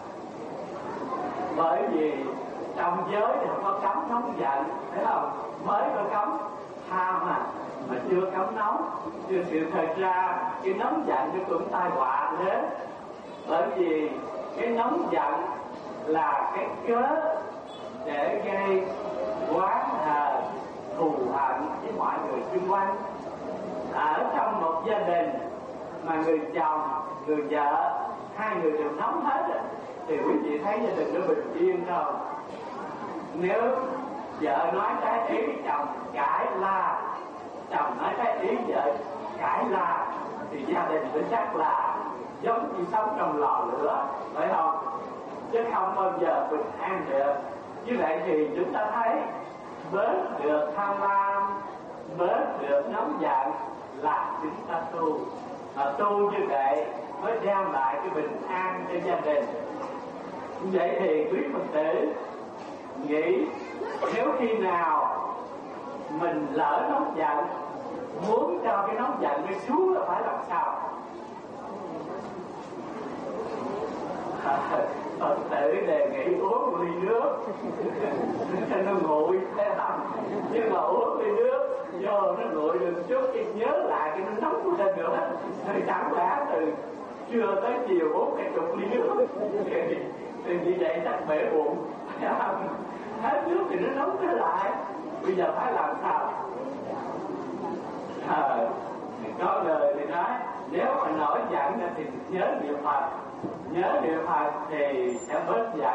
Bởi vì trong giới thì không có cấm nóng giận, thấy không? Mới có cấm tha mà mà chưa cấm nóng. Chứ sự thật ra cái nóng giận nó cũng tai họa thế. Bởi vì cái nóng giận là cái cớ để gây oán hờn, thù hận với mọi người xung quanh. Ở trong một gia đình mà người chồng, người vợ, hai người đều nóng hết thì quý vị thấy gia đình nó bình yên không? Nếu vợ nói trái ý, chồng cãi la, chồng nói trái ý, vợ cãi la, thì gia đình nó chắc là giống như sống trong lò lửa, phải không? Chứ không bao giờ bình an được. Như vậy thì chúng ta thấy bớt được tham lam, bớt được nóng giận là chúng ta tu. Mà tu như vậy mới đem lại cái bình an cho gia đình. Vậy thì quý Phật tử nghĩ nếu khi nào mình lỡ nóng giận, muốn cho cái nóng giận nó xuống là phải làm sao? Phật tử đề nghị uống một ly nước cho nó nguội, thấy không? Nhưng mà uống ly nước vô nó nguội được chút thì nhớ lại cái nó nóng lên nữa, thì chẳng lẽ từ trưa tới chiều uống cái chục ly nước thì, thì như vậy chắc bể bụng, thấy không? Hết nước thì nó nóng trở lại, bây giờ phải làm sao? À, có lời thì nói nếu mà nổi giận thì nhớ niệm Phật, nhớ niệm Phật thì sẽ bớt giận.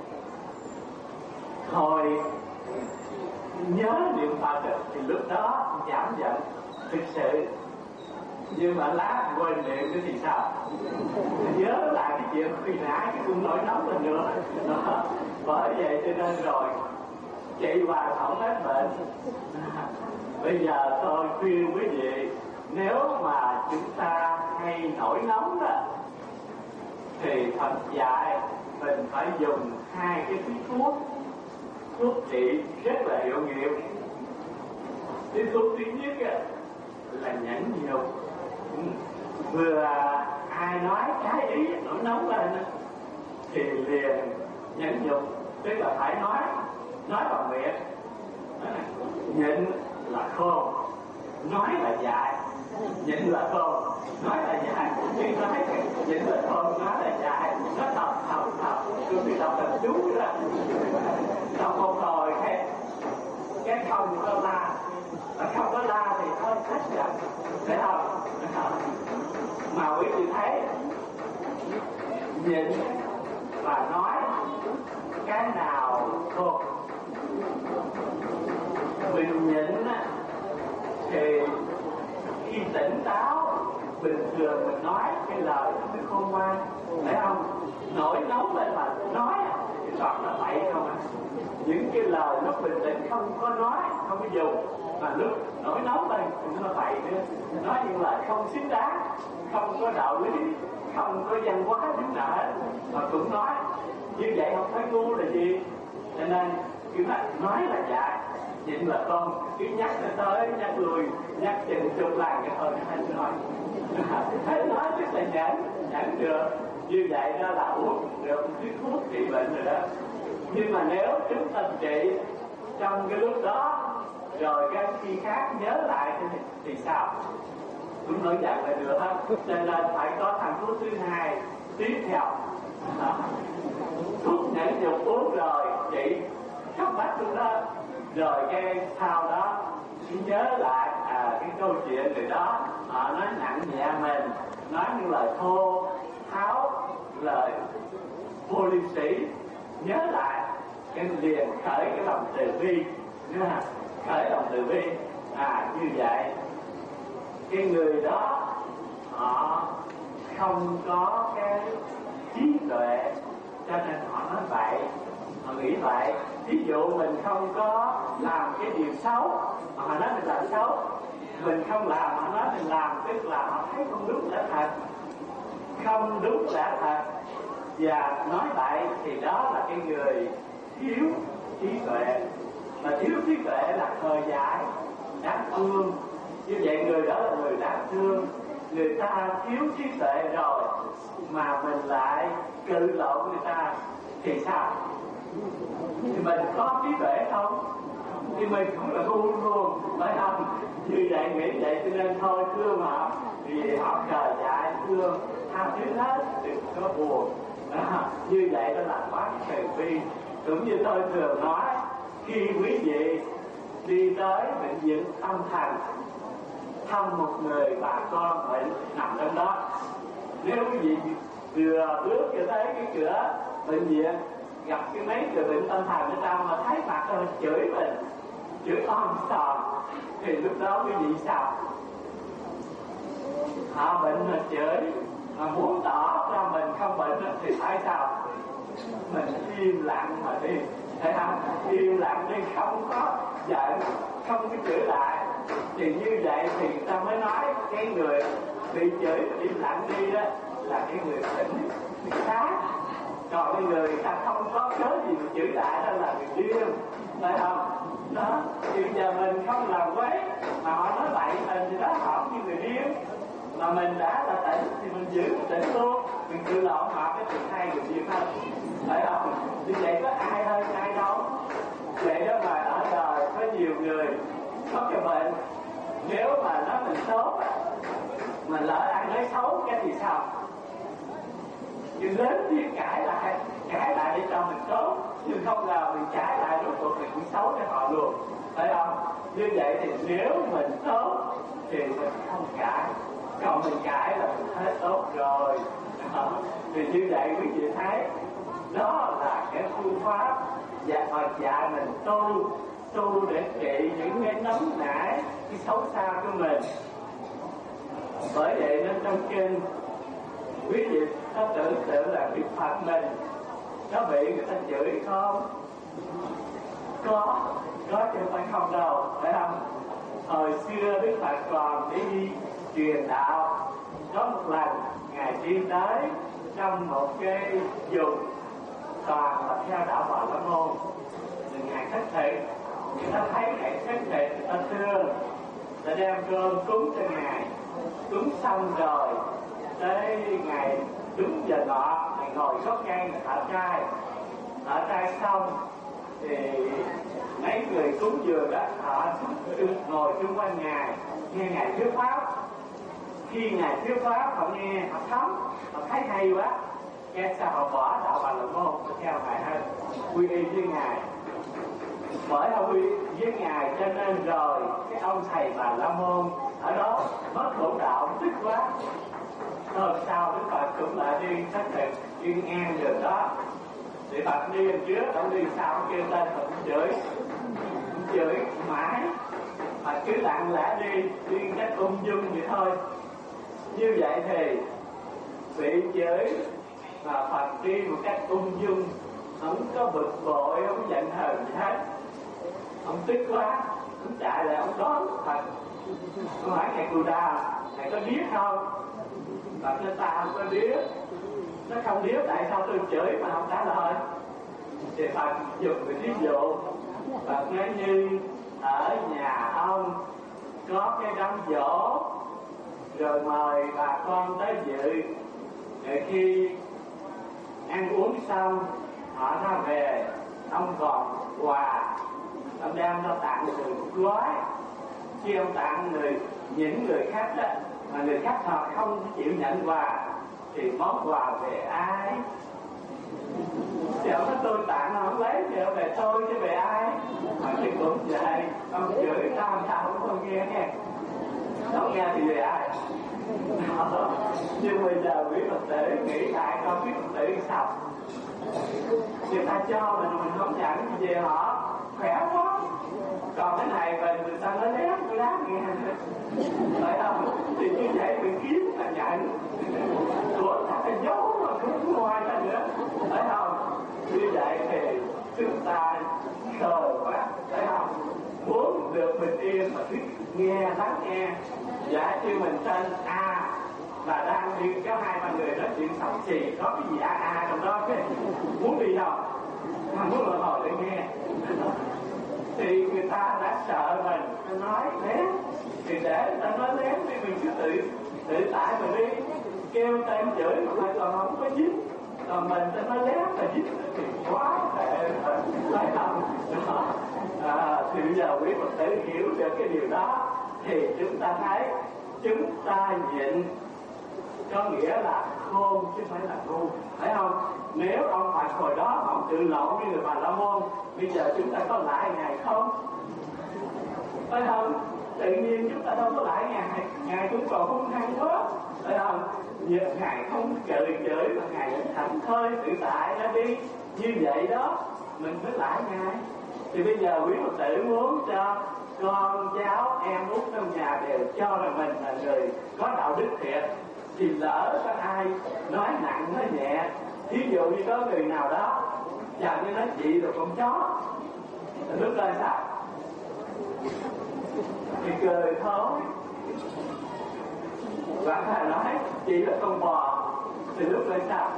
Thôi nhớ niệm Phật thì lúc đó giảm giận thực sự. Nhưng mà lát quên niệm nữa thì sao? Nhớ lại cái chuyện khi nãy cái cũng nổi nóng lên nữa. Đó. Bởi vậy cho nên rồi chị hoài không hết bệnh. Bây giờ tôi khuyên quý vị, nếu mà chúng ta hay nổi nóng đó thì Phật dạy mình phải dùng hai cái thuốc thuốc trị rất là hiệu nghiệm. Cái thuốc thứ nhất là nhẫn nhục. Vừa ai nói trái ý nổi nóng lên thì liền nhẫn nhục, tức là phải nói nói bằng miệng. Nhịn là khôn, nói là dại. Nhịn là khôn, nói là dại. Nhưng nói nhịn là khôn, nói là dại. Nó tập tập tập tôi bị đọc là chú đó. Đọc một hồi cái cái không có la, không có la thì thôi hết giận, phải không? Mà quý vị thấy nhịn và nói cái nào khôn? Mình nhịn thì khi tỉnh táo bình thường mình nói cái lời nó khôn ngoan, phải không? Nổi nóng lên mà nói thì toàn là bậy không à. Những cái lời lúc bình tĩnh không có nói, không có dùng, mà lúc nổi nóng lên cũng là bậy nữa. Nói những lời không xứng đáng, không có đạo lý, không có văn hóa chút nào hết mà cũng nói. Như vậy không phải ngu là gì? Cho nên cứ nói là dại, nhịn là con, cứ nhắc nó tới, nhắc lui, nhắc chừng chục lần cái thôi anh nói. Thấy nói tức là nhẫn, nhẫn được. Như vậy đó là uống được cái thuốc trị bệnh rồi đó. Nhưng mà nếu chúng ta trị trong cái lúc đó rồi cái khi khác nhớ lại thì, thì sao? Cũng nổi giận là được hết. Cho nên phải có thằng thuốc thứ hai tiếp theo. Thuốc nhẫn nhục uống rồi chị cấp bách luôn đó. Rồi cái sau đó nhớ lại à, cái câu chuyện người đó họ nói nặng nhẹ mình, nói những lời thô tháo, lời vô liêm sĩ, nhớ lại cái liền khởi cái lòng từ bi, khởi lòng từ bi. À như vậy cái người đó họ không có cái trí tuệ cho nên họ nói vậy, họ nghĩ vậy. Ví dụ mình không có làm cái điều xấu, họ nói mình làm xấu, mình không làm, họ nói mình làm, tức là họ thấy không đúng lẽ thật, không đúng lẽ thật và nói vậy thì đó là cái người thiếu trí tuệ. Mà thiếu trí tuệ là khờ dại, đáng thương. Như vậy người đó là người đáng thương. Người ta thiếu trí tuệ rồi mà mình lại cự lộn người ta thì sao? Thì mình có trí tuệ không? Thì mình cũng là ngu luôn, phải không? Như vậy nghĩ vậy cho nên thôi thương họ, vì họ khờ dại thương, tha thứ hết, đừng có buồn. Đó, như vậy đó là quá từ bi. Cũng như tôi thường nói, khi quý vị đi tới bệnh viện Tâm Thành thăm một người bà con bệnh nằm trong đó. Nếu quý vị vừa bước cho tới cái cửa bệnh viện, gặp cái mấy người bệnh tâm thần ở trong mà thấy mặt rồi chửi mình, chửi om sòm, thì lúc đó quý vị sao? Họ bệnh mà chửi, mà muốn tỏ ra mình không bệnh thì phải sao? Mình im lặng mà đi, thấy không? Im lặng đi, không có giận, không có chửi lại. Thì như vậy thì ta mới nói cái người bị chửi im lặng đi đó là cái người tỉnh, người khác. Còn cái người ta không có cớ gì mà chửi lại đó là người điên, phải không? Đó, thì bây giờ mình không làm quấy mà họ nói bậy mình thì đó họ như người điên. Mà mình đã là tỉnh thì mình giữ mình tỉnh luôn, mình tự lộn họ cái chuyện hay người điên hơn, phải không? Như vậy có ai hơn ai đâu. Vậy đó mà ở đời có nhiều người có cái bệnh, nếu mà nói mình tốt mà lỡ ai nói xấu cái thì sao? Nhưng đến tiếng cãi lại, cãi lại để cho mình tốt, nhưng không ngờ mình cãi lại rốt cuộc mình cũng xấu cho họ luôn, phải không? Như vậy thì nếu mình tốt thì mình không cãi, còn mình cãi là mình thấy tốt rồi. Thì như vậy quý vị thấy đó là cái phương pháp và họ dạy mình tu tu để trị những cái nóng nảy, cái xấu xa của mình. Bởi vậy nên trong kinh quý vị có tưởng tượng là Đức Phật mình có bị người ta chửi không? Có, có chứ không phải không đâu, phải không? Hồi xưa Đức Phật còn đi truyền đạo, có một lần Ngài đi tới trong một cái vùng toàn là theo đạo Bà La Môn, thì Ngài khất thị, người ta thấy Ngài khất thị, người ta thương, ta đem cơm cúng cho Ngài, cúng xong rồi tới Ngài đúng giờ nọ, Ngài ngồi gốc cây Ngài thở trai, thở trai xong thì mấy người cúng dường đó họ ngồi xung quanh Ngài nghe Ngài thuyết pháp. Khi Ngài thuyết pháp họ nghe, họ thấm, họ thấy hay quá, nghe sao họ bỏ đạo Bà La Môn, họ theo Ngài hơn, quy y với Ngài. Bởi họ quy với Ngài cho nên rồi cái ông thầy Bà La Môn ở đó mất khổ đạo, tức quá. Hôm sau Đức Phật cũng lại đi xác thực đi ngang đường đó, thì Phật đi lên trước, ông đi sau ông kêu tên Phật chửi, chửi mãi mà cứ lặng lẽ đi, đi cách ung dung vậy thôi. Như vậy thì bị chửi mà Phật đi một cách ung dung, không có bực bội, không có giận hờn gì hết. Ông tức quá, ông chạy lại ông đón Phật, ông hỏi Ngài Cù Đà, Ngài có biết không? Phật nói ta không có biết. Nó không biết tại sao tôi chửi mà không trả lời. Thì Phật dùng cái ví dụ, Phật nói như ở nhà ông có cái đám giỗ, rồi mời bà con tới dự, rồi khi ăn uống xong họ ra về, ông còn quà, ông đem ra tặng người một gói. Khi ông tặng người những người khác đó, mà người khác họ không chịu nhận quà thì món quà về ai? Thì ông nói tôi tặng mà không lấy thì ông về tôi chứ về ai? Mà cái cũng vậy, ông chửi tao làm sao cũng không nghe nghe, không nghe thì về ai? Nhưng bây giờ quý Phật tử nghĩ lại không biết Phật tử sao? Người ta cho mình mình không nhận thì về họ khỏe quá. Còn cái này về người ta nói lém tôi đá nghe, phải không? Thì như vậy mình kiếm là nhận, của ta phải giấu mà không ngoài ra nữa, phải không? Như vậy thì chúng ta khờ quá, phải không? Muốn được bình yên mà biết nghe, lắng nghe. Giả như mình tên A và đang đi có hai ba người nói chuyện sọc xì, có cái gì a a trong đó, cái muốn đi không? Mà muốn ngồi ngồi để nghe. Thì người ta đã sợ mình, ta nói lén, thì để người ta nói lén thì mình cứ tự tự tại mình đi, kêu tên chửi mà lại còn không có dính. Còn mình ta nói lén là dính thì quá tệ, phải không? À, thì bây giờ quý Phật tử hiểu được cái điều đó thì chúng ta thấy chúng ta nhịn có nghĩa là khôn chứ không phải là ngu, phải không? Nếu ông Phật hồi đó ông tự lộn như người Bà La Môn, bây giờ chúng ta có lại Ngài không? phải không? Tự nhiên chúng ta đâu có lại Ngài, Ngài cũng còn hung hăng quá, phải không? Như Ngài không cười chửi mà Ngài thảnh thơi tự tại ra đi, như vậy đó mình mới lại Ngài. Thì bây giờ quý Phật tử muốn cho con cháu em út trong nhà đều cho rằng mình là người có đạo đức thiệt, thì lỡ có ai nói nặng nói nhẹ, ví dụ như có người nào đó chàng như nói chị là con chó, thì lúc đó sao? Thì cười thôi. Bạn thầy nói chị là con bò, thì lúc đó sao?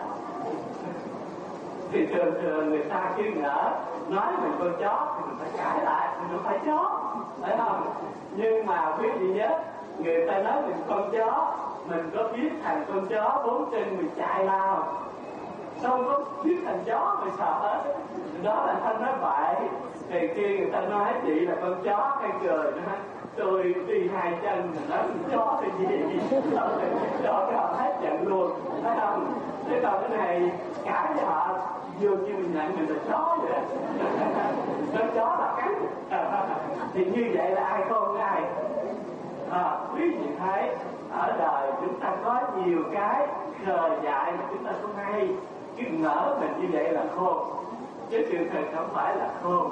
Thì thường thường người ta cứ ngỡ nói mình con chó thì mình phải cãi lại, mình không phải chó, phải không? Nhưng mà quý vị nhớ, người ta nói mình con chó, mình có biết thành con chó bốn chân mình chạy lao, không có biết thành chó mình sợ hết. Đó là Thanh nói vậy. Thì khi người ta nói chị là con chó, hay cười nữa, tôi đi hai chân mình nói con chó thì gì đó, cái họ hết giận luôn, thấy không? Thế còn cái này cãi với họ vô như mình nhận mình là chó vậy đó. Con chó là cắn. Thì như vậy là ai khôn ai? À, quý vị thấy ở đời chúng ta có nhiều cái khờ dại mà chúng ta không hay, cứ ngỡ mình như vậy là khôn, chứ sự thật không phải là khôn.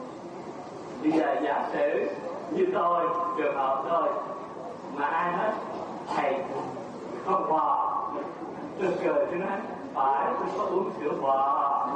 Bây giờ giả sử như tôi, trường hợp tôi, mà ai nói thầy con bò, tôi cười tôi nói phải, tôi có uống sữa bò.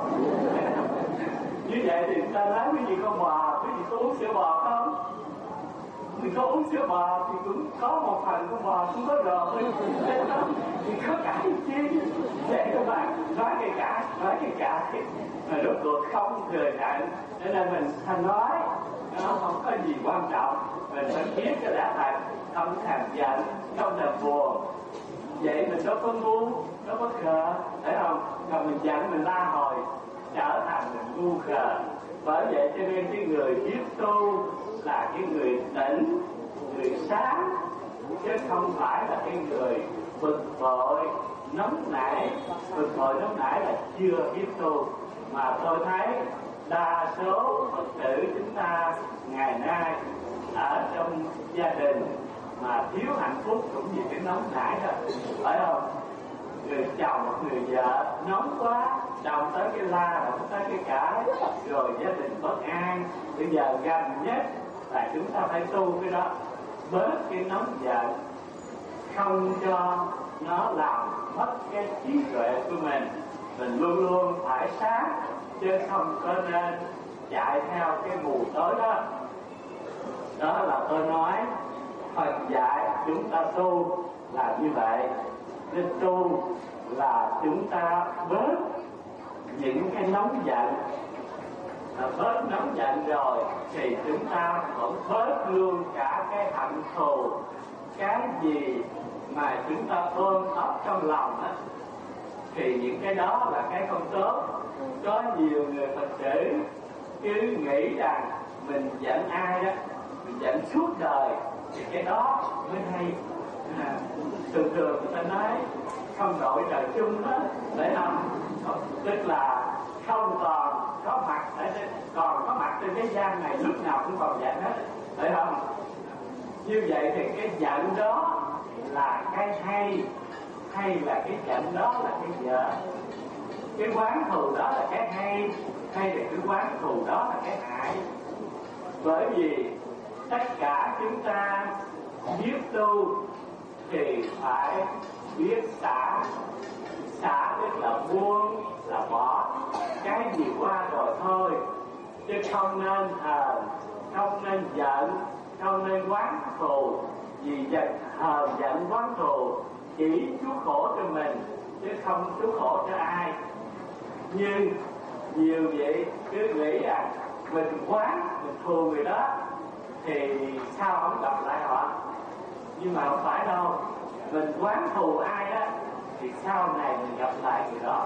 Như vậy thì ta nói cái gì con bò, cái gì có uống sữa bò không? Mình có uống sữa bò thì cũng có một phần con bò cũng có rồi, thì có cả chi để các bạn nói cái cả, nói cái cả mà rốt cuộc không thừa nhận. Cho nên mình thành nói nó không có gì quan trọng, mình phải biết cái đã thật, không thèm giận, không thèm buồn. Vậy mình đâu có ngu, đâu có khờ, phải không? Còn mình giận mình la hồi trở thành mình ngu khờ. Bởi vậy cho nên cái người biết tu là cái người tỉnh, người sáng, chứ không phải là cái người bực bội, nóng nảy. Bực bội nóng nảy là chưa biết tu. Mà tôi thấy đa số Phật tử chúng ta ngày nay ở trong gia đình mà thiếu hạnh phúc cũng vì cái nóng nảy đó, phải không? Người chồng hoặc người vợ nóng quá, chồng tới cái la, động tới cái cãi, rồi gia đình bất an. Bây giờ gần nhất là chúng ta phải tu cái đó, bớt cái nóng giận, không cho nó làm mất cái trí tuệ của mình. Mình luôn luôn phải sáng, chứ không có nên chạy theo cái mù tối đó. Đó là tôi nói Phật dạy chúng ta tu là như vậy. Nên tu là chúng ta bớt những cái nóng giận. À, bớt nóng giận rồi thì chúng ta cũng bớt luôn cả cái hận thù. Cái gì mà chúng ta ôm ấp trong lòng á, thì những cái đó là cái không tốt. Có nhiều người Phật tử cứ nghĩ rằng mình giận ai đó, mình giận suốt đời, thì cái đó mới hay. À, thường thường người ta nói không đội trời chung đó, để không? Tức là không còn có mặt ở đây, còn có mặt trên cái gian này lúc nào cũng còn giận hết, phải không? Như vậy thì cái giận đó là cái hay, hay là cái giận đó là cái dở. Cái oán thù đó là cái hay, hay là cái oán thù đó là cái hại. Bởi vì tất cả chúng ta biết tu thì phải biết xả. Xả tức là buông, là bỏ. Cái gì qua rồi thôi, chứ không nên hờn, không nên giận, không nên oán thù. Vì giận hờn giận oán thù chỉ chuốc khổ cho mình, chứ không chuốc khổ cho ai. Nhưng nhiều vị cứ nghĩ rằng mình oán, mình thù người đó thì sao không gặp lại họ. Nhưng mà không phải đâu. Mình oán thù ai đó thì sau này mình gặp lại người đó.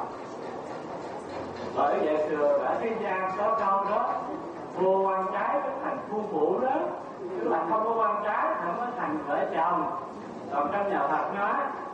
Bởi vậy thường ở thế gian có câu đó, vô quan trái có thành phu phụ đó. Tức là không có quan trái không có thành vợ chồng. Còn trong nhà Phật nói,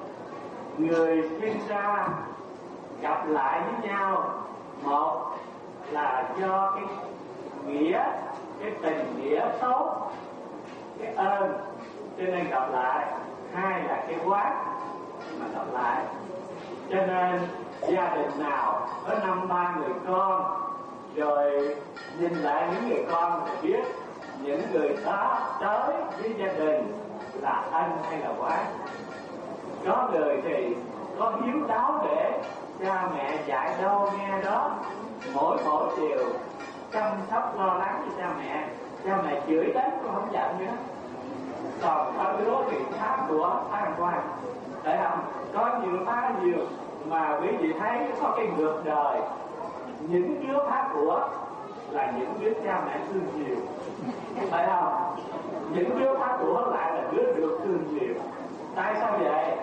người sinh ra gặp lại với nhau, một là do cái nghĩa, cái tình nghĩa tốt, cái ơn cho nên gặp lại, hai là cái quán mà gặp lại. Cho nên gia đình nào có năm ba người con, rồi nhìn lại những người con thì biết những người đó tới với gia đình là ân hay là quán. Có người thì có hiếu đáo để cha mẹ dạy đâu nghe đó, mỗi mỗi chiều chăm sóc lo lắng cho cha mẹ, cha mẹ chửi đánh cũng không giận nữa. Còn có đứa thì thác của an toàn, thấy không? Có nhiều phá nhiều mà quý vị thấy có cái ngược đời. Những đứa phá của là những đứa cha mẹ thương nhiều, phải không? Những đứa phá của lại là đứa được thương nhiều. Tại sao vậy?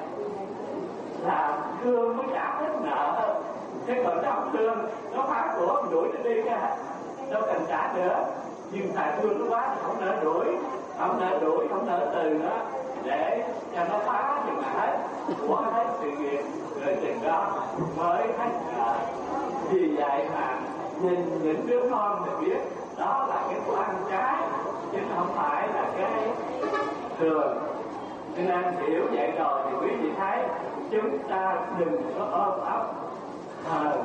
Là thương mới trả hết nợ. Thế còn nó không thương, nó phá của đuổi nó đi ra, đâu cần trả nữa. Nhưng tại thương nó quá thì không nỡ đuổi, không nỡ đuổi, không nỡ từ nữa, để cho nó phá thì mà hết, của hết sự nghiệp, rồi chừng đó mới hết nợ. Vì vậy mà nhìn những đứa con thì biết đó là cái của ăn trái, chứ không phải là cái thường. Cho nên hiểu vậy rồi thì quý vị thấy chúng ta đừng có ôm ấp hờn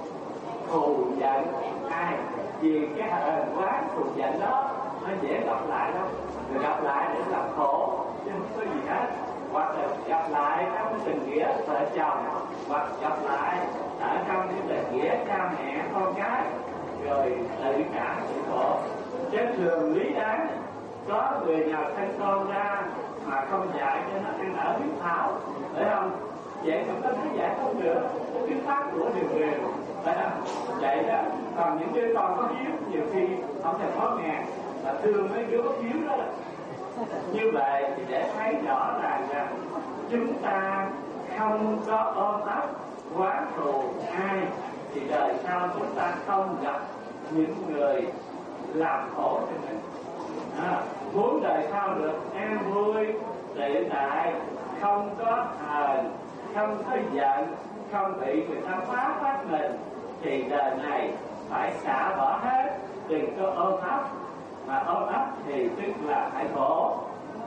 thù giận ai, vì cái hờn quán thù giận đó nó dễ gặp lại lắm. Rồi gặp lại để làm khổ chứ không có gì hết. Hoặc là gặp lại trong tình nghĩa vợ chồng, hoặc gặp lại ở trong cái tình nghĩa cha mẹ con cái, rồi tự cảm tự khổ. Chứ thường lý đáng có người nào sinh con ra mà không dạy cho nó ăn ở biết thảo, phải không? Vậy mà có thấy dạy không được, cái pháp của điều điều, phải không? Vậy đó. Còn những đứa con có hiếu nhiều khi không thể khó ngàn là thương mấy đứa có hiếu đó. Như vậy thì để thấy rõ ràng rằng chúng ta không có ôm ấp oán thù ai, thì đời sau chúng ta không gặp những người làm khổ cho mình. À, muốn đời sau được an vui tự tại, không có hờn, không có giận, không bị người ta phá phát mình, thì đời này phải xả bỏ hết, đừng có ôm ấp. Mà ôm ấp thì tức là phải khổ.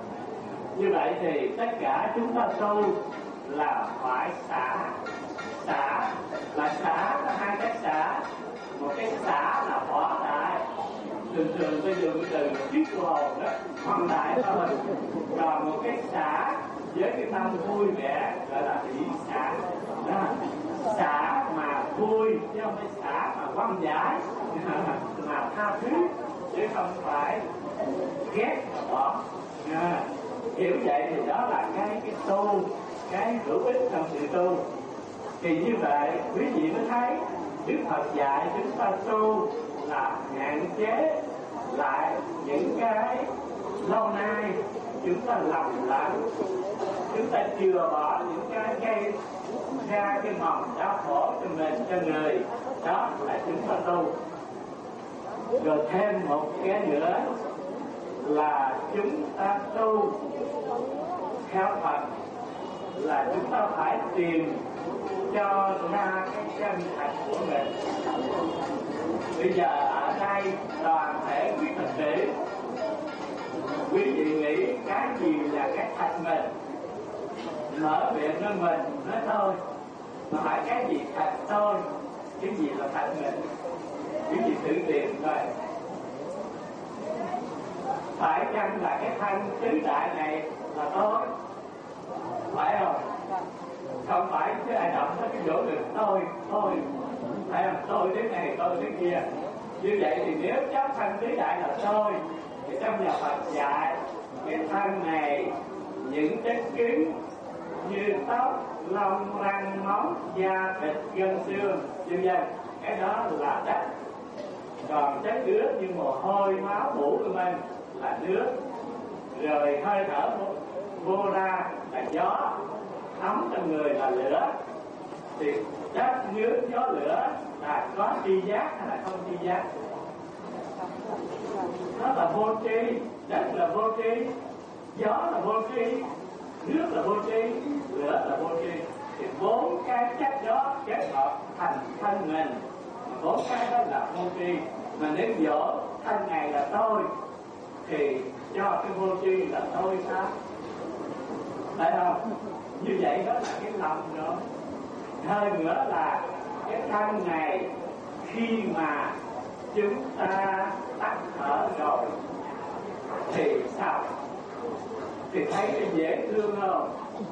Như vậy thì tất cả chúng ta tu là phải xả. Xả là xả có hai cách xả. Một cái xả là bỏ đại, thường thường tôi dùng cái từ chiếc hồn đó, hoang đại thôi. Còn một cái xả với cái tâm vui vẻ gọi là hỷ xả. Đó. Xả mà vui chứ không phải xả mà quăng giải, mà tha thứ chứ không phải ghét mà bỏ. À, hiểu vậy thì đó là cái cái tu, cái hữu ích trong sự tu. Thì như vậy quý vị mới thấy Đức Phật dạy chúng ta tu là hạn chế lại những cái lâu nay chúng ta lầm lẫn, chúng ta chừa bỏ những cái gây ra cái mầm đau khổ cho mình, cho người. Đó là chúng ta tu. Rồi thêm một cái nữa là chúng ta tu theo Phật là chúng ta phải tìm cho ra cái chân thật của mình. Bây giờ ở đây toàn thể quý Phật tử, quý vị nghĩ cái gì là cái thật mình, mở miệng nói mình nói thôi, mà hỏi cái gì thật tôi, cái gì là thật mình. Quý vị tự tìm coi, phải chăng là cái thân tứ đại này là tôi, phải không? Không phải chứ ai động tới cái chỗ được tôi, tôi, phải không? Tôi thế này, tôi thế kia. Như vậy thì nếu chấp thân tứ đại là tôi, thì trong nhà Phật dạy cái thân này những chất cứng như tóc, lông, răng, móng, da, thịt, gân, xương, vân vân, cái đó là đất. Còn chất nước như mồ hôi, máu, mủ của mình là nước. Rồi hơi thở vô, vô ra là gió, ấm trong người là lửa. Thì đất, nước, gió, lửa là có tri giác hay là không tri giác? Nó là vô tri, đất là vô tri, gió là vô tri, nước là vô tri, lửa là vô tri. Thì bốn cái chất đó kết hợp thành thân mình, bốn cái đó là vô tri. Mà nếu dỗ thân này là tôi, thì cho cái vô tri là tôi sao? Phải không? Như vậy đó là cái lòng đó. Hơn nữa là cái thân này khi mà chúng ta tắt thở rồi thì sao? Thì thấy cái dễ thương không?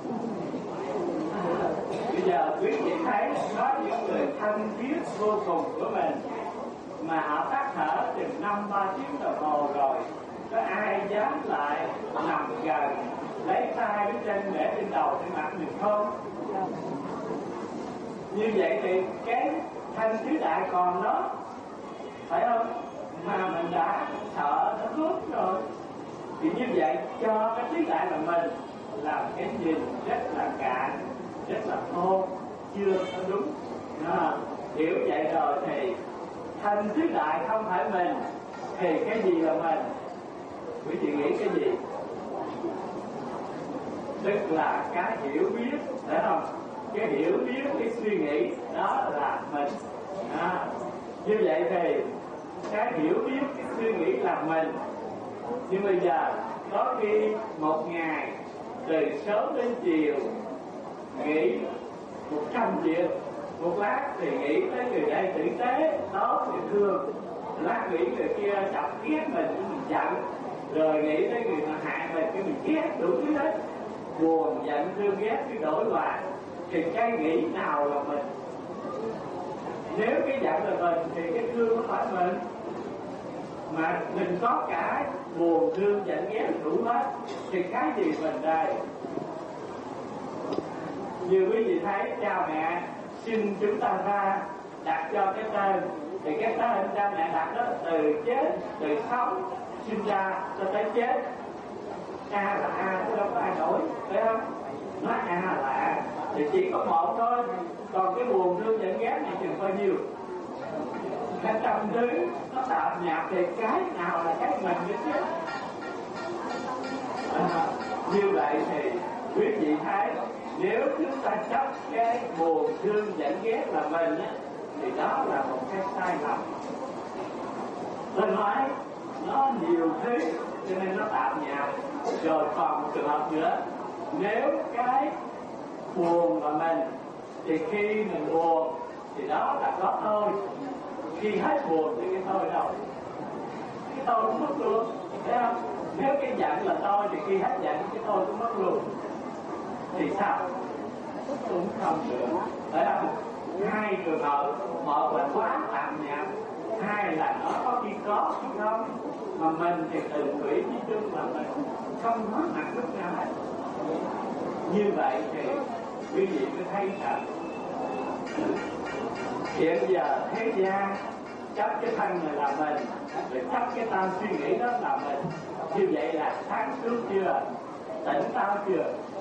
Bây giờ quý vị thấy có những người thân thiết vô cùng của mình mà họ tắt thở chừng năm ba tiếng đồng hồ rồi, có ai dám lại nằm gần lấy tay cái chân để trên đầu trên mặt mình không? Như vậy thì cái thanh tứ đại còn đó, phải không? Mà mình đã sợ nó cướp rồi, thì như vậy cho cái tứ đại là mình làm cái nhìn rất là cạn, rất là thô, chưa có đúng. À, hiểu vậy rồi thì thanh tứ đại không phải mình, thì cái gì là mình? Quý vị nghĩ cái gì? Tức là cái hiểu biết, phải không? Cái hiểu biết, cái suy nghĩ đó là mình. À, như vậy thì cái hiểu biết, cái suy nghĩ là mình. Nhưng bây giờ có khi một ngày từ sớm đến chiều nghĩ một trăm chuyện, một lát thì nghĩ tới người đây tử tế tốt thì thương, lát nghĩ người kia chọc ghét mình cái mình giận, rồi nghĩ tới người mà hại mình cái mình ghét, đủ thứ hết, buồn giận thương ghét cái đổi hoài. Thì cái nghĩ nào là mình? Nếu cái giận là mình thì cái thương không phải mình, mà mình có cả buồn thương giận ghét đủ hết, thì cái gì mình đây? Như quý vị thấy cha mẹ sinh chúng ta ra, đặt cho cái tên, thì cái tên cha mẹ đặt đó từ chết, từ sống, sinh ra cho tới chết. A là A, chứ đâu có ai đổi, phải không? Nói A là A, thì chỉ có một thôi. Còn cái buồn thương giận ghét này chừng bao nhiêu? Cái trăm thứ nó tạp nhạp, thì cái nào là cái mình nhất chứ? À, như vậy thì quý vị thấy, nếu chúng ta chấp cái buồn thương giận ghét là mình á, thì đó là một cái sai lầm. Tôi nói nó nhiều thứ cho nên nó tạp nhạp. Rồi còn một trường hợp nữa, nếu cái buồn là mình thì khi mình buồn thì đó là có tôi, khi hết buồn thì cái tôi đâu? Cái tôi cũng mất luôn, thấy không? Nếu cái giận là tôi thì khi hết giận cái tôi cũng mất luôn. Thì sao? Cũng không được, phải không? Hai trường hợp, một là quá tạm nhạt, hai là nó có khi có khi không, mà mình thì từ quỷ chí chung là mình không nói mặt lúc nào hết. Như vậy thì quý vị mới thấy rằng hiện giờ thế gian chấp cái thân này là mình, để chấp cái tâm suy nghĩ đó là mình. Như vậy là sáng suốt chưa? Tỉnh táo chưa?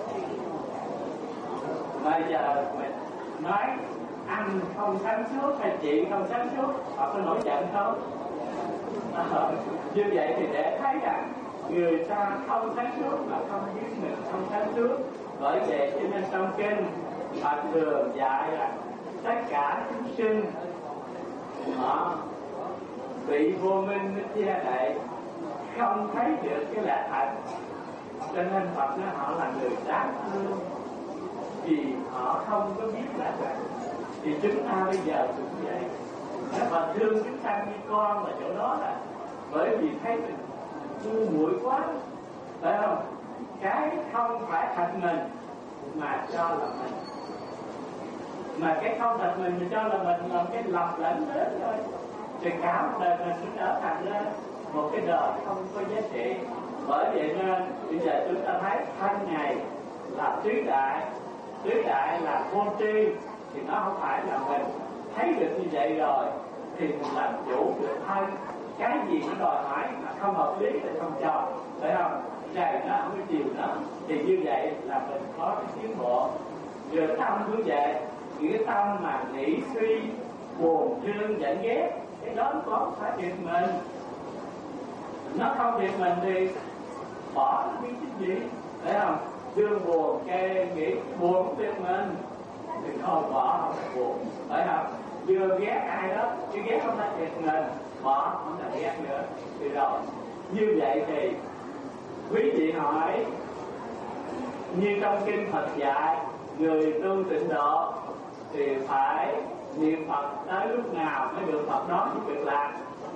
Bây giờ mình nói anh không sáng suốt hay chị không sáng suốt, họ có nổi giận không? À, như vậy thì để thấy rằng người ta không sáng suốt mà không biết mình không sáng suốt. Bởi vậy cho nên trong kinh Phật thường dạy là tất cả chúng sinh họ bị vô minh nó che đậy, không thấy được cái lẽ thật, cho nên Phật nói họ là người đáng thương, vì họ không có biết lẽ thật. Thì chúng ta bây giờ cũng vậy, nếu mà thương chúng ta như con là chỗ đó là bởi vì thấy mình ngu muội quá, phải không? Cái không phải thật mình mà cho là mình, mà cái không thật mình mà cho là mình là cái lầm lẫn lớn thôi. Thì cả một đời mình cũng trở thành ra một cái đời không có giá trị. Bởi vậy nên bây giờ chúng ta thấy thân này là tứ đại, tứ đại là vô tri, thì nó không phải là mình. Thấy được như vậy rồi thì mình làm chủ được thân. Cái gì nó đòi hỏi mà không hợp lý thì không cho, phải không? Trời nó không có chiều nó, thì như vậy là mình có cái tiến bộ. Rồi tâm cũng vậy, những cái tâm mà nghĩ suy buồn thương giận ghét, cái đó có phải thiệt mình. Nó không thiệt mình thì bỏ nó biết cái gì, phải không? Thương buồn cái nghĩ buồn cũng thiệt mình thì thôi bỏ, không phải buồn, phải không? Vừa ghét ai đó, chứ ghét không phải thiệt mình, bỏ không phải ghét nữa. Thì rồi Như vậy thì quý vị hỏi, như trong kinh Phật dạy, người tu tịnh độ thì phải niệm Phật tới lúc nào mới được Phật đón với việc làm?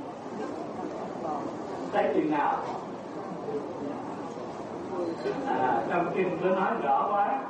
Tới chừng nào? À, trong kinh có nói rõ quá.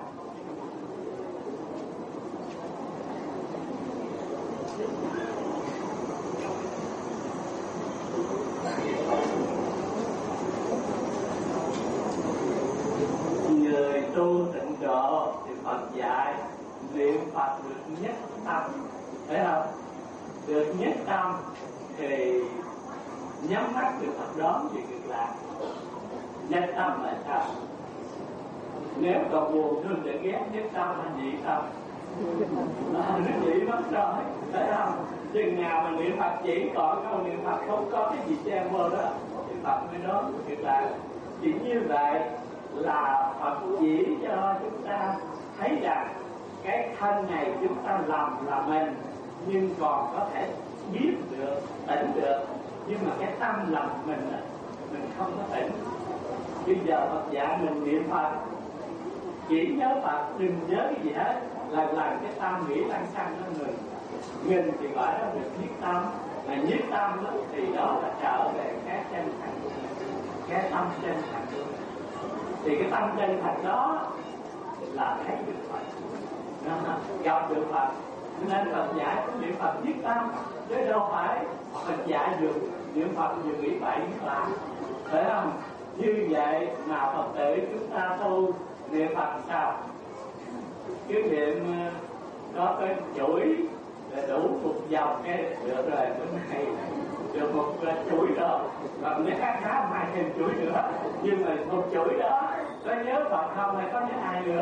Người tu tịnh độ thì Phật dạy niệm Phật được nhất tâm, thấy không? Được nhất tâm thì nhắm mắt được Phật đón về việc làm. Nhất tâm là sao? Nếu còn buồn thương để ghét, nhất tâm là nhị tâm. Nó nhị mất rồi, thấy không? Chừng nào mà niệm Phật chỉ còn câu niệm Phật, không có cái gì chen vô đó, thì Phật mới đón được việc làm. Chỉ như vậy là Phật chỉ cho chúng ta thấy rằng cái thân này chúng ta làm là mình, nhưng còn có thể biết được, tỉnh được, nhưng mà cái tâm làm mình mình không có tỉnh. Bây giờ Phật dạy mình niệm Phật, chỉ nhớ Phật, đừng nhớ cái gì hết, lần lần cái tâm nghĩ lăng xăng nó ngừng. Ngừng thì gọi là được nhiếp tâm, mà nhiếp tâm đó, thì đó là trở về cái chân thành của mình, cái tâm chân thành của mình. Thì cái tâm chân thành đó là thấy được Phật, gặp được Phật. Nên Phật dạy có niệm Phật nhất tâm, chứ đâu phải Phật dạy được niệm Phật vừa nghĩ bậy như vậy, phải không? Như vậy mà Phật tử chúng ta tu niệm Phật sao? Cái niệm có cái chuỗi là đủ một vòng cái được rồi, bữa nay được một chuỗi rồi, và nếu khác khá hai thêm chuỗi nữa, nhưng mà một chuỗi đó có nhớ Phật không hay có nhớ ai nữa?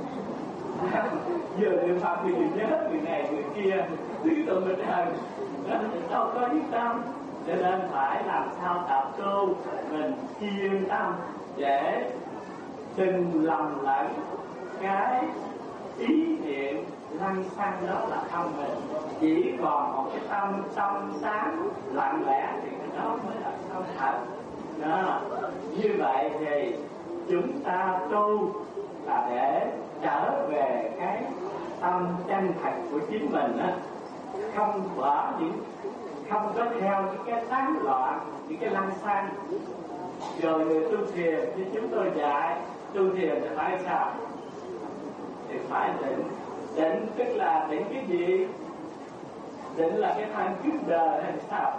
Vừa niệm Phật thì vừa nhớ người này người kia, tứ tụng bình thần, đâu có nhất tâm. Cho nên phải làm sao tập tu mình chuyên tâm để đừng lầm lẫn cái ý niệm lăng xăng đó là không mình, chỉ còn một cái tâm trong sáng lặng lẽ thì cái đó mới là tâm thật đó. Như vậy thì chúng ta tu là để trở về cái tâm chân thật của chính mình á, không bỏ những không có theo những cái tán loạn, những cái lăng xăng. Rồi người tu thiền như chúng tôi dạy, tu thiền thì phải sao? Thì phải định. Định tức là định cái gì? Định là cái thân kiếp đời hay sao?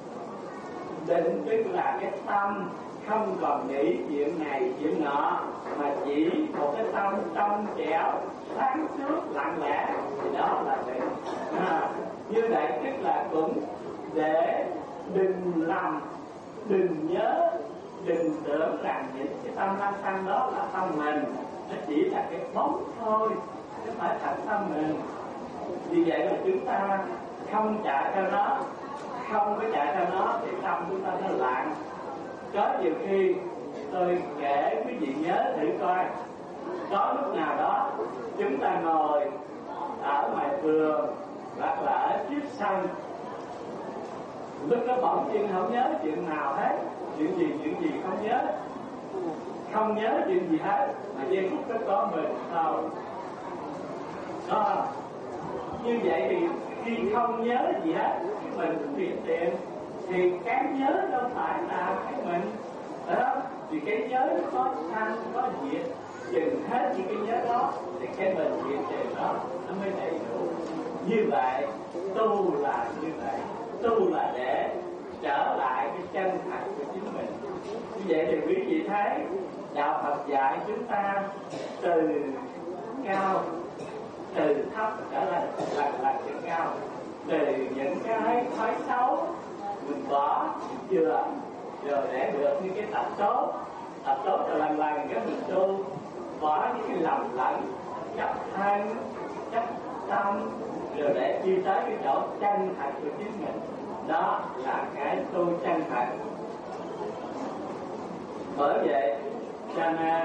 Định tức là cái tâm không còn nghĩ chuyện này chuyện nọ, mà chỉ một cái tâm trong trẻo sáng suốt lặng lẽ, thì đó là định. À, như vậy tức là cũng để đừng làm, đừng nhớ, đừng tưởng rằng những cái tâm lăng xăng đó là tâm mình, nó chỉ là cái bóng thôi, chứ phải thật tâm mình. Vì vậy mà chúng ta không chạy theo nó, không có chạy theo nó thì tâm chúng ta nó lặng. Có nhiều khi tôi kể quý vị nhớ thử coi, có lúc nào đó chúng ta ngồi ở ngoài vườn hoặc là ở trước sân, lúc đó bỗng nhiên không nhớ chuyện nào hết, chuyện gì chuyện gì không nhớ, không nhớ chuyện gì hết, mà giây phút đó có mình thôi. Đó, như vậy thì khi không nhớ gì hết, cái mình hiện tiền thì cái nhớ đâu phải là cái mình, đó. Thì cái nhớ nó có sanh có diệt, chừng hết những cái nhớ đó thì cái mình hiện tiền đó nó mới đầy đủ. Như vậy tu là như vậy, tu là để trở lại cái chân thật của chính mình. Như vậy thì quý vị thấy đạo Phật dạy chúng ta từ cao, từ thấp trở lại lần lần trên cao, từ những cái thói xấu mình bỏ chưa, rồi để được những cái tập tốt, tập tốt rồi lần lần cái mình tu, bỏ những cái lầm lẫn, chấp thân, chấp tâm, rồi để đi tới cái chỗ chân thật của chính mình. Đó là cái tu chân thật. Bởi vậy cho nên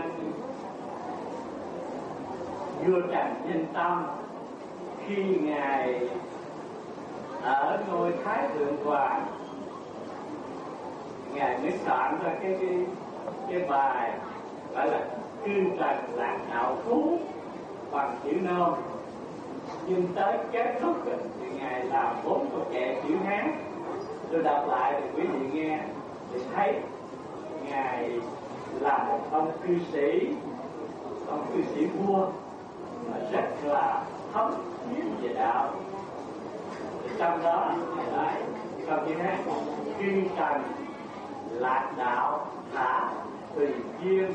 vua Trần Nhân Tông khi ngài ở ngôi Thái Thượng Hoàng, Ngài mới soạn ra cái cái cái bài gọi là Cư Trần Lạc Đạo Thú bằng chữ Nôm, nhưng tới kết thúc thì Ngài làm bốn câu kệ chữ Hán. Tôi đọc lại thì quý vị nghe thì thấy Ngài là một ông cư sĩ, ông cư sĩ vua mà rất là thấm thía về đạo. Trong đó Ngài nói câu chữ Hán: Cư Trần Lạc Đạo thả tùy duyên,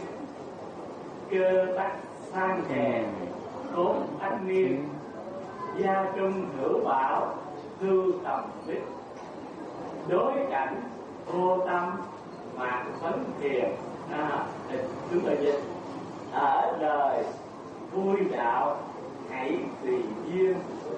cơ tắc sang hèn khốn thanh niên, gia trung hữu bảo hưu tầm đích, đối cảnh vô tâm mạc vấn thiền. À, chúng tôi dịch: ở đời vui đạo hãy tùy duyên,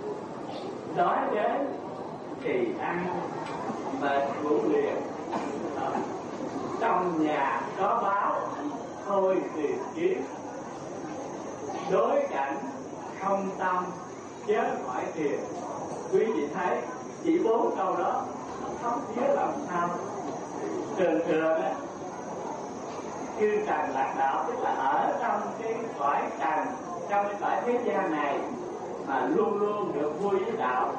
đói đến thì ăn mệt ngủ liền, à, trong nhà có báo thôi tìm kiếm, đối cảnh không tâm chớ hỏi thiền. Quý vị thấy chỉ bốn câu đó thấm thía làm sao. Thường thường á, cư trần lạc đạo tức là ở trong cái cõi trần, trong cái cõi thế gian này mà luôn luôn được vui với đạo.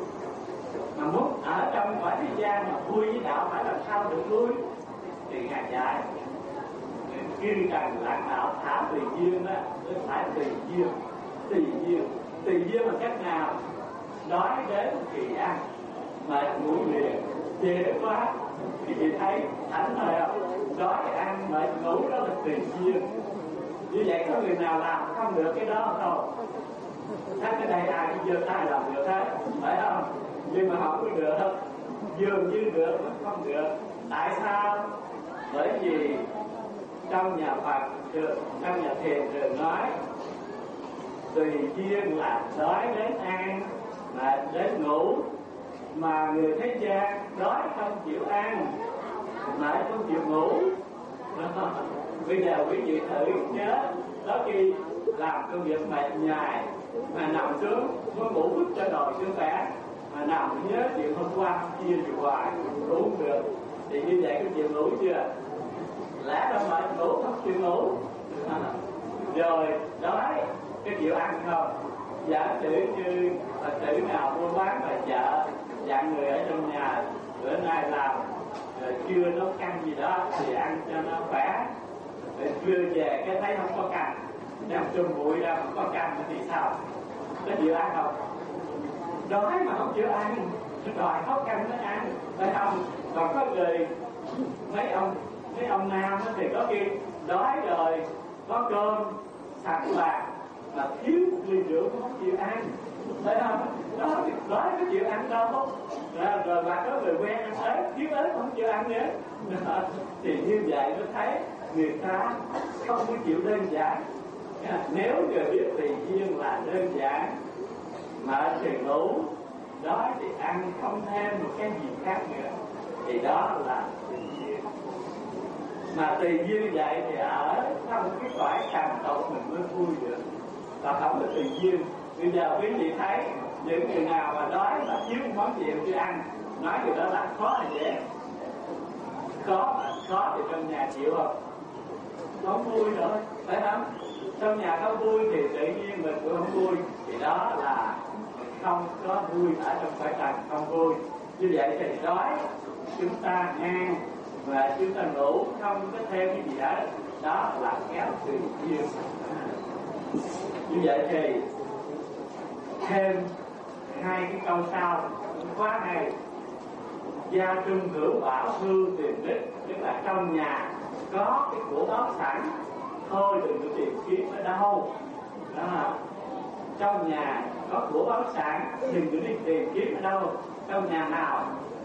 Mà muốn ở trong cõi thế gian mà vui với đạo phải làm sao được vui? Thì Ngài dạy cư trần lạc đạo thả tùy duyên đó, tức phải tùy duyên, tùy duyên, tùy duyên là cách nào? Đói đến thì ăn, mệt ngủ liền, chê quá thì chị thấy thánh rồi không? Đói ăn mệt ngủ đó là tùy duyên. Như vậy có người nào làm không được cái đó không? Chắc cái đây ai cũng chưa ai làm được hết, phải không? Nhưng mà không có được đâu, dường như được mà không được. Tại sao? Bởi vì trong nhà Phật thường, trong nhà thiền thường nói tùy duyên là đói đến ăn, mệt đến ngủ. Mà người thế gian đói không chịu ăn, mệt không chịu ngủ. Bây giờ quý vị thử nhớ, đó khi làm công việc mệt nhài mà nằm xuống mới ngủ vứt cho đòi sức khỏe, mà nằm nhớ chuyện hôm qua hôm kia thì hoài ngủ không được, thì như vậy có chịu ngủ chưa? Lẽ đâu mệt ngủ không chịu ngủ. Rồi đói cái chịu ăn không? Giả sử như Phật tử nào mua bán ngoài chợ, dặn người ở trong nhà bữa nay làm rồi trưa nấu canh gì đó thì ăn cho nó khỏe, rồi trưa về cái thấy không có canh, đem chung bụi ra không có canh thì sao? Có chịu ăn không? Đói mà không chịu ăn, đòi có canh nó ăn, phải không? Còn có người mấy ông mấy ông nam thì có khi đói rồi có cơm sẵn bàn mà thiếu ly rượu cũng không chịu ăn, phải không? Đó thì đói có chịu ăn đâu. Rồi, rồi mà có người quen ăn ớt, thiếu ớt không chịu ăn nữa. Đó, thì như vậy mới thấy người ta không có chịu đơn giản. Nếu người biết tùy duyên là đơn giản, mà thì ngủ, đói thì ăn, không thêm một cái gì khác nữa, thì đó là tùy duyên. Mà tùy duyên vậy thì ở trong cái cõi trần tục mình mới vui được, và không có tùy duyên. Bây giờ quý vị thấy những người nào mà đói mà thiếu món gì chưa ăn, nói điều đó là khó là dễ. Khó mà khó thì trong nhà chịu không? Không vui nữa, phải không? Trong nhà không vui thì tự nhiên mình cũng không vui, thì đó là không có vui ở trong cõi trần, không vui. Như vậy thì đói chúng ta ăn và chúng ta ngủ, không có thêm cái gì hết, đó là kéo tùy duyên. Như vậy thì thêm hai cái câu sau quá hay: gia trung hữu bảo hưu tiền đích, tức là trong nhà có cái của báo sẵn, thôi đừng có tìm kiếm ở đâu. Đó, trong nhà có của báo sẵn, đừng có đi tìm kiếm ở đâu. Trong nhà nào?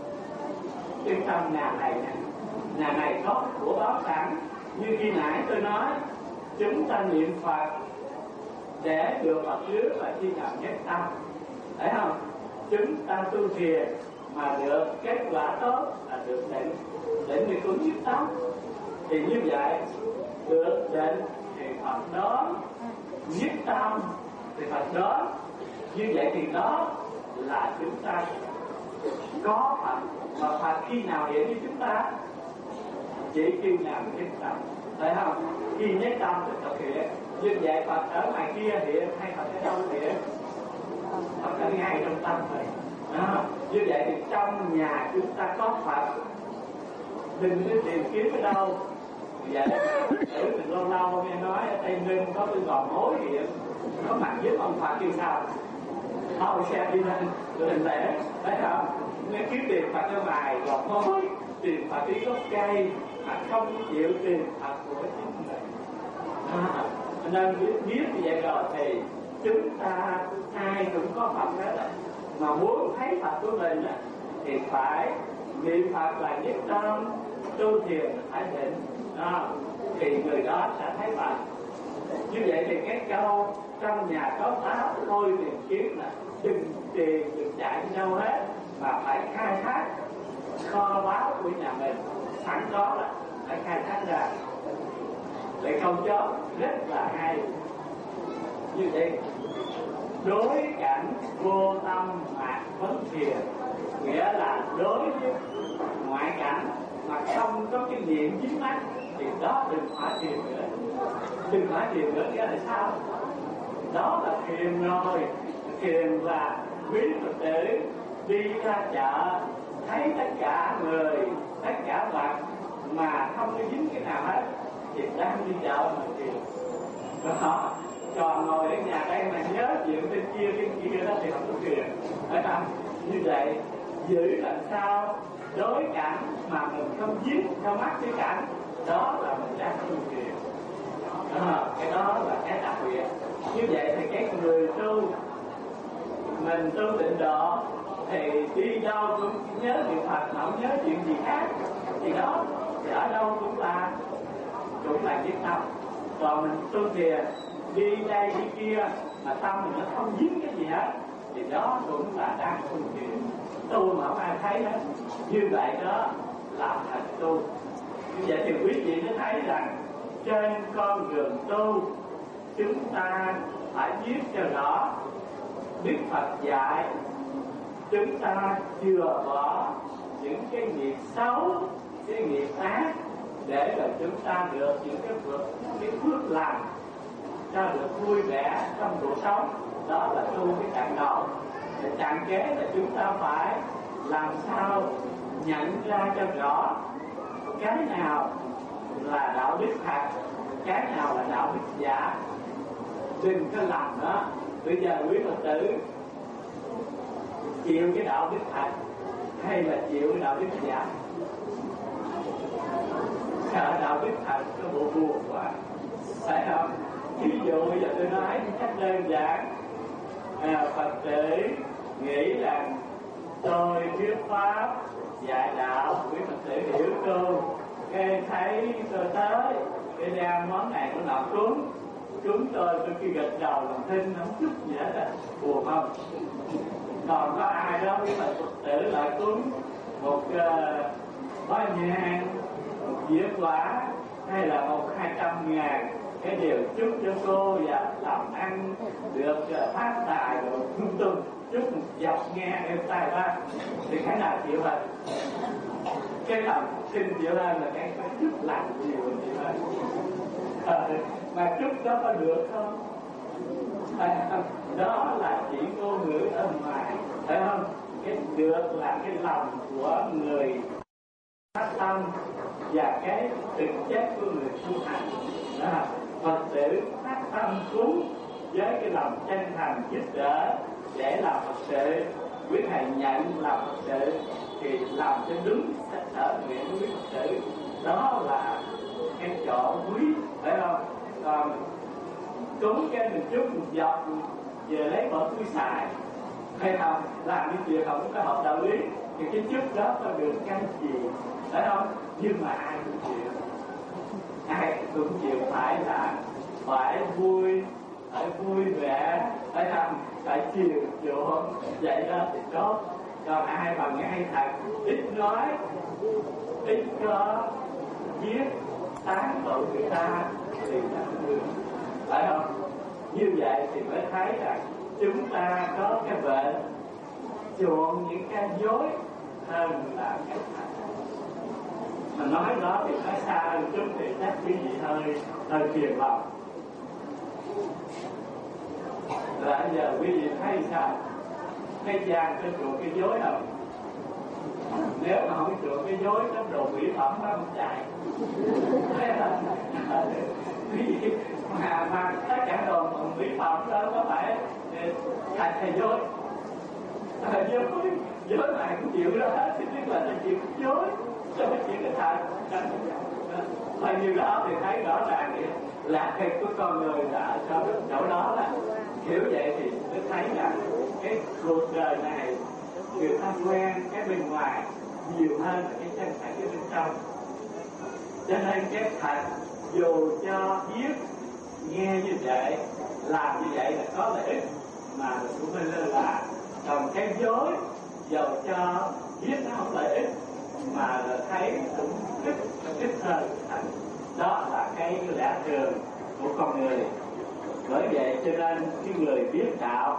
Chứ trong nhà này nè, nhà này có của báo sẵn. Như khi nãy tôi nói, chúng ta niệm Phật để được Phật rước và chi nào nhất tâm, thấy không? Chúng ta tu thiền mà được kết quả tốt là được định, định thì cũng nhất tâm. Thì như vậy được định thì Phật đó, nhất tâm thì Phật đó. Như vậy thì đó là chúng ta có Phật. Mà Phật khi nào hiện với chúng ta? chỉ khi nào nhất tâm, phải không? Khi nhất tâm thì thực hiện. Như vậy Phật ở ngoài kia hiện hay Phật ở đâu hiện? Phật ở ngay trong tâm này. Đó. Như vậy thì trong nhà chúng ta có Phật, đừng có tìm kiếm ở đâu. Vậy thử mình lâu lâu nghe nói ở Tây Ninh có cái gò mối hiện, có mặt giúp ông Phật như sao? Thôi xe đi lên lên lễ, thấy không? Nếu kiếm tiền Phật ở ngoài gò mối, tìm Phật đi gốc cây, mà không chịu tìm Phật của chính mình. À, nên biết, biết như vậy rồi thì chúng ta ai cũng có Phật hết á, mà muốn thấy Phật của mình á thì phải niệm Phật là nhất tâm, tu thiền phải định, à, thì người đó sẽ thấy Phật. Như vậy thì cái câu trong nhà có pháp thôi tìm kiếm là đừng tiền đừng chạy đi đâu hết, mà phải khai thác kho báu của nhà mình sẵn có là phải khai thác ra. Để không cho rất là hay. Như vậy đối cảnh vô tâm mạc vấn thiền, nghĩa là đối với ngoại cảnh mà không có cái niệm dính mắt thì đó đừng phải thiền nữa. Đừng phải thiền nữa nghĩa là sao? Đó là thiền rồi. Thiền là quý Phật tử đi ra chợ thấy tất cả người, tất cả vật mà không có dính cái nào hết thì đang đi chợ mà thiền. Đó. Còn ngồi ở nhà đây mà nhớ chuyện bên kia bên kia đó thì không có thiền. Phải không? Như vậy giữ làm sao đối cảnh mà mình không dính theo mắt cái cảnh, đó là mình đang tu thiền. Đó, cái đó là cái đặc biệt. Như vậy thì cái người tu, mình tu tịnh độ thì đi đâu cũng nhớ niệm Phật, mà không nhớ chuyện gì khác thì đó thì ở đâu cũng là cũng là nhất tâm. Còn mình tu thiền đi đây đi kia mà tâm mình nó không dính cái gì hết thì đó cũng là đang tu thiền. Tu mà không ai thấy hết, như vậy đó là thành tu. Như vậy thì quý vị mới thấy rằng trên con đường tu chúng ta phải biết cho rõ Đức Phật dạy chúng ta chừa bỏ những cái nghiệp xấu, cái nghiệp ác để rồi chúng ta được những cái phước, cái phước lành, cho được vui vẻ trong cuộc sống. Đó là tu cái trạng đầu. Để trạng kế là chúng ta phải làm sao nhận ra cho rõ cái nào là đạo đức thật, cái nào là đạo đức giả. Đừng có làm đó. Bây giờ quý Phật tử chịu cái đạo đức thật hay là chịu cái đạo đức giả? Sợ đạo đức thật có bộ buồn quá, phải không? Ví dụ bây giờ tôi nói cách đơn giản, à, Phật tử nghĩ rằng tôi thuyết pháp dạy đạo, quý Phật tử hiểu tôi, cái thấy tôi tới cái đem món này nó làm cúng chúng tôi tôi khi gật đầu làm thinh không chút gì hết á, buồn không? Còn có ai đó quý Phật tử lại cúng một uh, bó nhang, một dĩa quả hay là một hai trăm ngàn, cái điều chúc cho cô và làm ăn được uh, phát tài rồi lung tung, chúc một dọc nghe em tài ra thì cái nào chịu hơn? Cái lòng xin chịu hơn là cái cái chút làm nhiều chịu hơn. À, mà chút đó có được không? À, đó là chỉ ngôn ngữ ở ngoài, phải không? Cái được là cái lòng của người phát tâm và cái thực chất của người tu hành. Đó, Phật tử phát tâm cúng với cái lòng chân thành giúp đỡ để làm Phật sự, quý thầy nhận làm Phật sự thì làm cho đúng sở nguyện của quý Phật tử. Đó là cái chỗ quý, phải không? Còn cúng cái mình chút một giọt về lấy bỏ túi xài, hay không làm những chuyện không có hợp đạo lý thì cái chút đó có được cái gì, phải không? Nhưng mà ai cũng chịu, ai cũng chịu phải là phải vui, phải vui vẻ, phải không? Phải chiều chuộng, vậy đó thì tốt. Còn ai mà ngay thật ít nói, ít có viết tán tụng người ta thì nó không được, phải không? Như vậy thì mới thấy rằng chúng ta có cái bệnh chuộng những cái dối hơn là cái thật. Mà nói đó thì nói xa hơn chút thì chắc quý vị hơi hơi phiền lòng. Là giờ quý vị thấy sao? Thế gian có chuột cái dối không? Nếu mà không chuột cái dối, nó đồ mỹ phẩm nó không chạy. mà mà tất cả đồ mỹ phẩm đó có phải thành thầy dối. Dối dối này cũng chịu đó hết, thì biết là nó chịu dối, sao mới chịu cái thật. Và như đó thì thấy rõ ràng là thịt của con người đã ở chỗ đó là hiểu vậy thì tôi thấy rằng cái cuộc đời này người ta quen cái bên ngoài nhiều hơn là cái chân thành cái bên trong. Cho nên cái thật dù cho biết nghe như vậy, làm như vậy là có lợi ích mà cũng phải lơ là. Còn cái dối dầu cho biết nó không lợi ích mà là thấy cũng thích thích hơn thành. Đó là cái lẽ thường của con người. Bởi vậy cho nên cái người biết đạo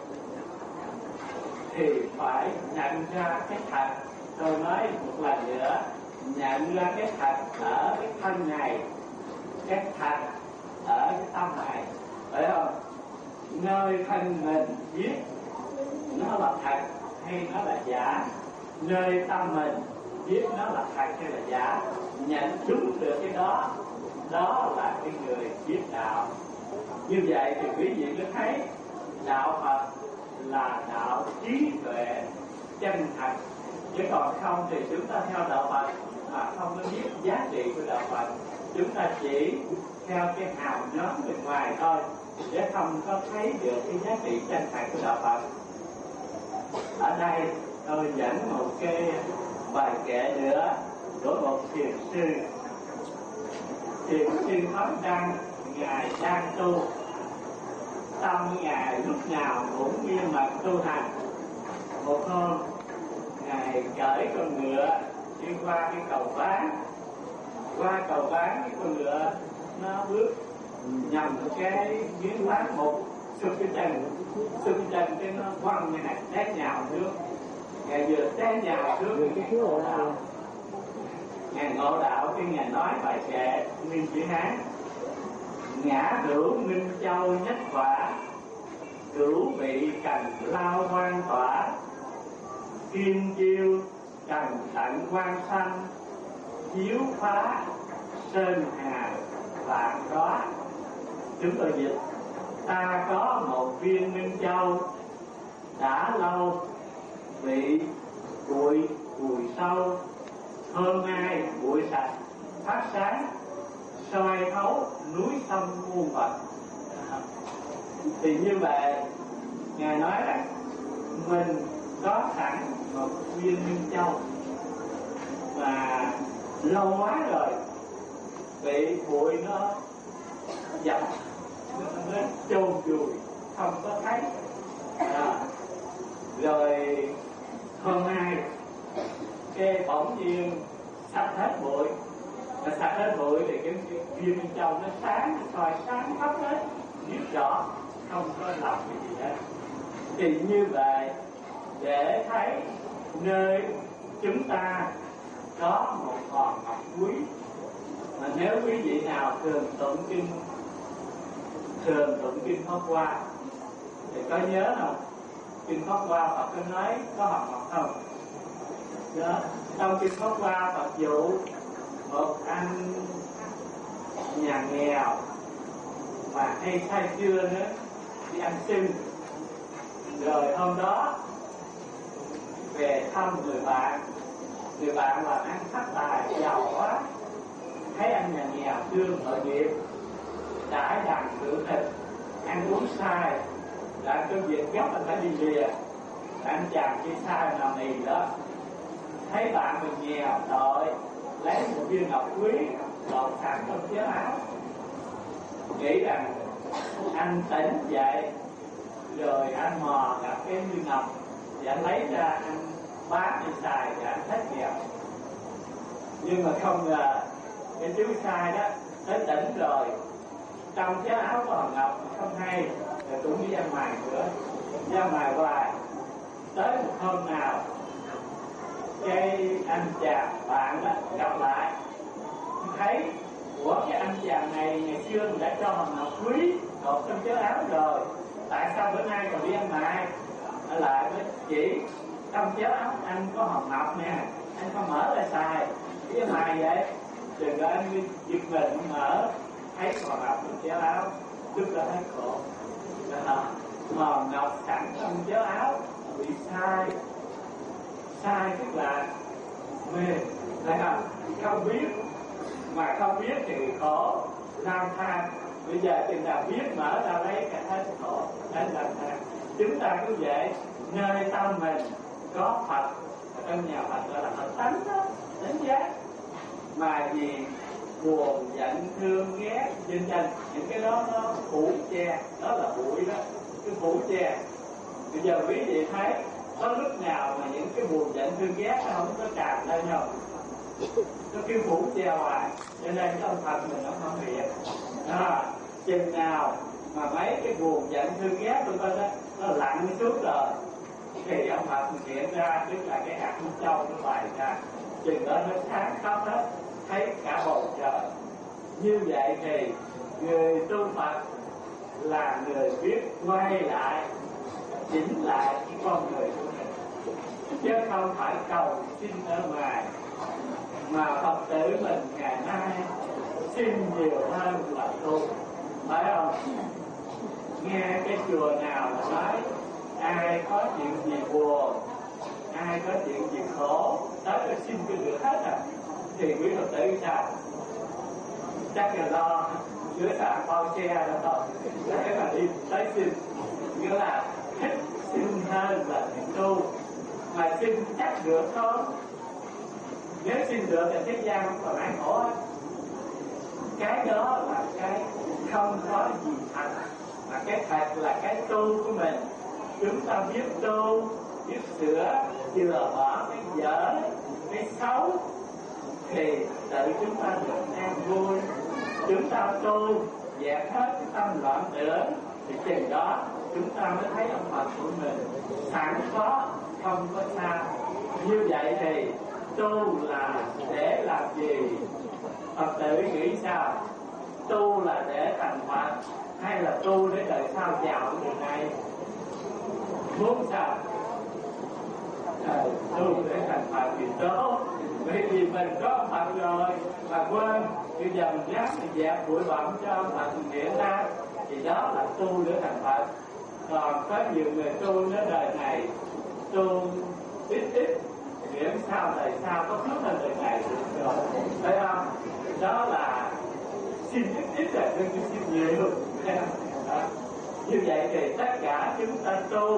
thì phải nhận ra cái thật. Tôi nói một lần nữa, nhận ra cái thật ở cái thân này, cái thật ở cái tâm này, phải không? Nơi thân mình biết nó là thật hay nó là giả, nơi tâm mình biết nó là thật hay là giả, nhận đúng được cái đó, đó là cái người biết đạo. Như vậy thì quý vị mới thấy đạo Phật là đạo trí tuệ chân thật, chứ còn không thì chúng ta theo đạo Phật mà không có biết giá trị của đạo Phật, chúng ta chỉ theo cái hào nhoáng bên ngoài thôi, để không có thấy được cái giá trị chân thật của đạo Phật. Ở đây tôi dẫn một cái bài kệ nữa của một thiền sư. Thiền sư Pháp Đăng, ngài đang tu, tâm ngài lúc nào cũng nghiêm mật tu hành. Một hôm ngài cởi con ngựa đi qua cái cầu ván, qua cầu ván cái con ngựa nó bước nhầm cái miếng ván một sụp cái chân, sụp cái chân cái nó quăng như này, té nhào nước. Ngài vừa té nhào nước cái ngộ đạo, ngài ngộ đạo cái ngài nói bài kệ nguyên chữ Hán: ngã hữu minh châu nhất quả, cửu vị cành lao hoang tỏa, kim chiêu cành tận quang sanh, chiếu phá sơn hà vạn đóa. Chúng tôi dịch: ta có một viên minh châu, đã lâu vị bụi bụi sâu, thơm ngai bụi sạch phát sáng, soi thấu núi sông muôn vật. Thì như vậy ngài nói rằng mình có sẵn một viên minh châu mà lâu quá rồi bị bụi nó dập, nó chôn vùi không có thấy. À, rồi hôm nay cái bỗng nhiên sạch hết bụi, mà sạch hết bụi thì cái viên bên trong nó sáng, nó soi sáng khắp hết, biết rõ, không có lọc cái gì hết. Thì như vậy để thấy nơi chúng ta có một hòn ngọc quý. Mà nếu quý vị nào thường tụng kinh thường tụng kinh Pháp Hoa thì có nhớ không? Kinh Pháp Hoa Phật có nói có hòn ngọc không? Đó. Trong kinh Pháp Hoa Phật dụ một anh nhà nghèo mà hay say trưa nữa đi ăn xin. Rồi hôm đó về thăm người bạn, người bạn là ăn phát tài giàu quá, thấy anh nhà nghèo thương tội nghiệp, đãi đàn rượu thịt, ăn uống sai, đã có việc gấp anh phải đi lìa. Anh chàng kia sai nào mì đó, thấy bạn mình nghèo tội, lấy một viên ngọc quý lột sẵn trong chiếc áo, nghĩ rằng anh tỉnh dậy rồi anh mò gặp cái viên ngọc thì anh lấy ra anh bán đi xài và anh hết nghèo. Nhưng mà không ngờ cái chú sai đó tới tỉnh rồi, trong chiếc áo của hòn ngọc không hay, rồi cũng đi ra ngoài nữa, ra ngoài hoài. Tới một hôm nào cái anh chàng bạn đó gặp lại, thấy của cái anh chàng này ngày xưa mình đã cho hồng ngọc quý cột trong chiếu áo rồi, tại sao bữa nay còn đi ăn mày? Lại mới chỉ trong chiếu áo anh có hồng ngọc nè, anh không mở ra xài, đi ăn mày vậy? Từ đó anh giật mình mở, thấy hồng ngọc trong chiếu áo, lúc đó thấy khổ. Hồng ngọc sẵn trong chiếu áo bị sai, sai tức là mê, là không, không biết, mà không biết thì khổ, lang thang. Bây giờ chừng nào biết mở ra lấy cả hết khổ, hết lang thang. Chúng ta cứ vậy, nơi tâm mình có Phật, trong nhà Phật gọi là Phật tánh đó, đánh giá. Mà vì buồn, giận, thương, ghét, vân vân, những cái đó nó phủ che, đó là bụi đó, cái phủ che. Bây giờ quý vị thấy có lúc nào mà những cái buồn giận thương ghét nó không có tràn lên không? Nó kêu phủ che hoài, cho nên cái ông Phật mình nó không hiện. À, chừng nào mà mấy cái buồn giận thương ghét của tôi đó nó lặn xuống rồi thì ông Phật mình hiện ra, tức là cái hạt châu nó bày ra, chừng đó nó sáng khắp hết, thấy cả bầu trời. Như vậy thì người tu Phật là người biết quay lại, chỉnh lại cái con người của mình, chứ không phải cầu xin ở ngoài. Mà Phật tử mình ngày nay xin nhiều hơn là tu, phải không? Nghe cái chùa nào mà nói ai có chuyện gì buồn, ai có chuyện gì khổ, tới là xin cho được hết à. Thì quý Phật tử sao? Chắc là lo chữa sạn bao xe đó thôi, thế mà đi tới xin, nghĩa là thích xin hơn là tu. Mà xin chắc được không? Nếu xin được thì thế gian không còn ai khổ hết. Cái đó là cái không có gì thật, mà cái thật là cái tu của mình. Chúng ta biết tu, biết sửa, chừa bỏ cái dở, cái xấu, thì tự chúng ta được an vui. Chúng ta tu dẹp hết cái tâm loạn tưởng, thì chừng đó chúng ta mới thấy ông Phật của mình sẵn có, không có sao. Như vậy thì tu là để làm gì? Phật tử nghĩ sao? Tu là để thành Phật hay là tu để đời sau giàu người này? Muốn sao? À, tu để thành Phật thì tốt, bởi vì mình có Phật rồi mà quên, bây giờ mình nhắc thì dẹp bụi bặm cho Phật hiện ra, thì đó là tu để thành Phật. Còn có nhiều người tu đến đời này tu ít ít, miễn sao đời sau có phước hơn đời này được rồi, thấy không? Đó là xin ít ít là đừng xin nhiều. Đó. Như vậy thì tất cả chúng ta tu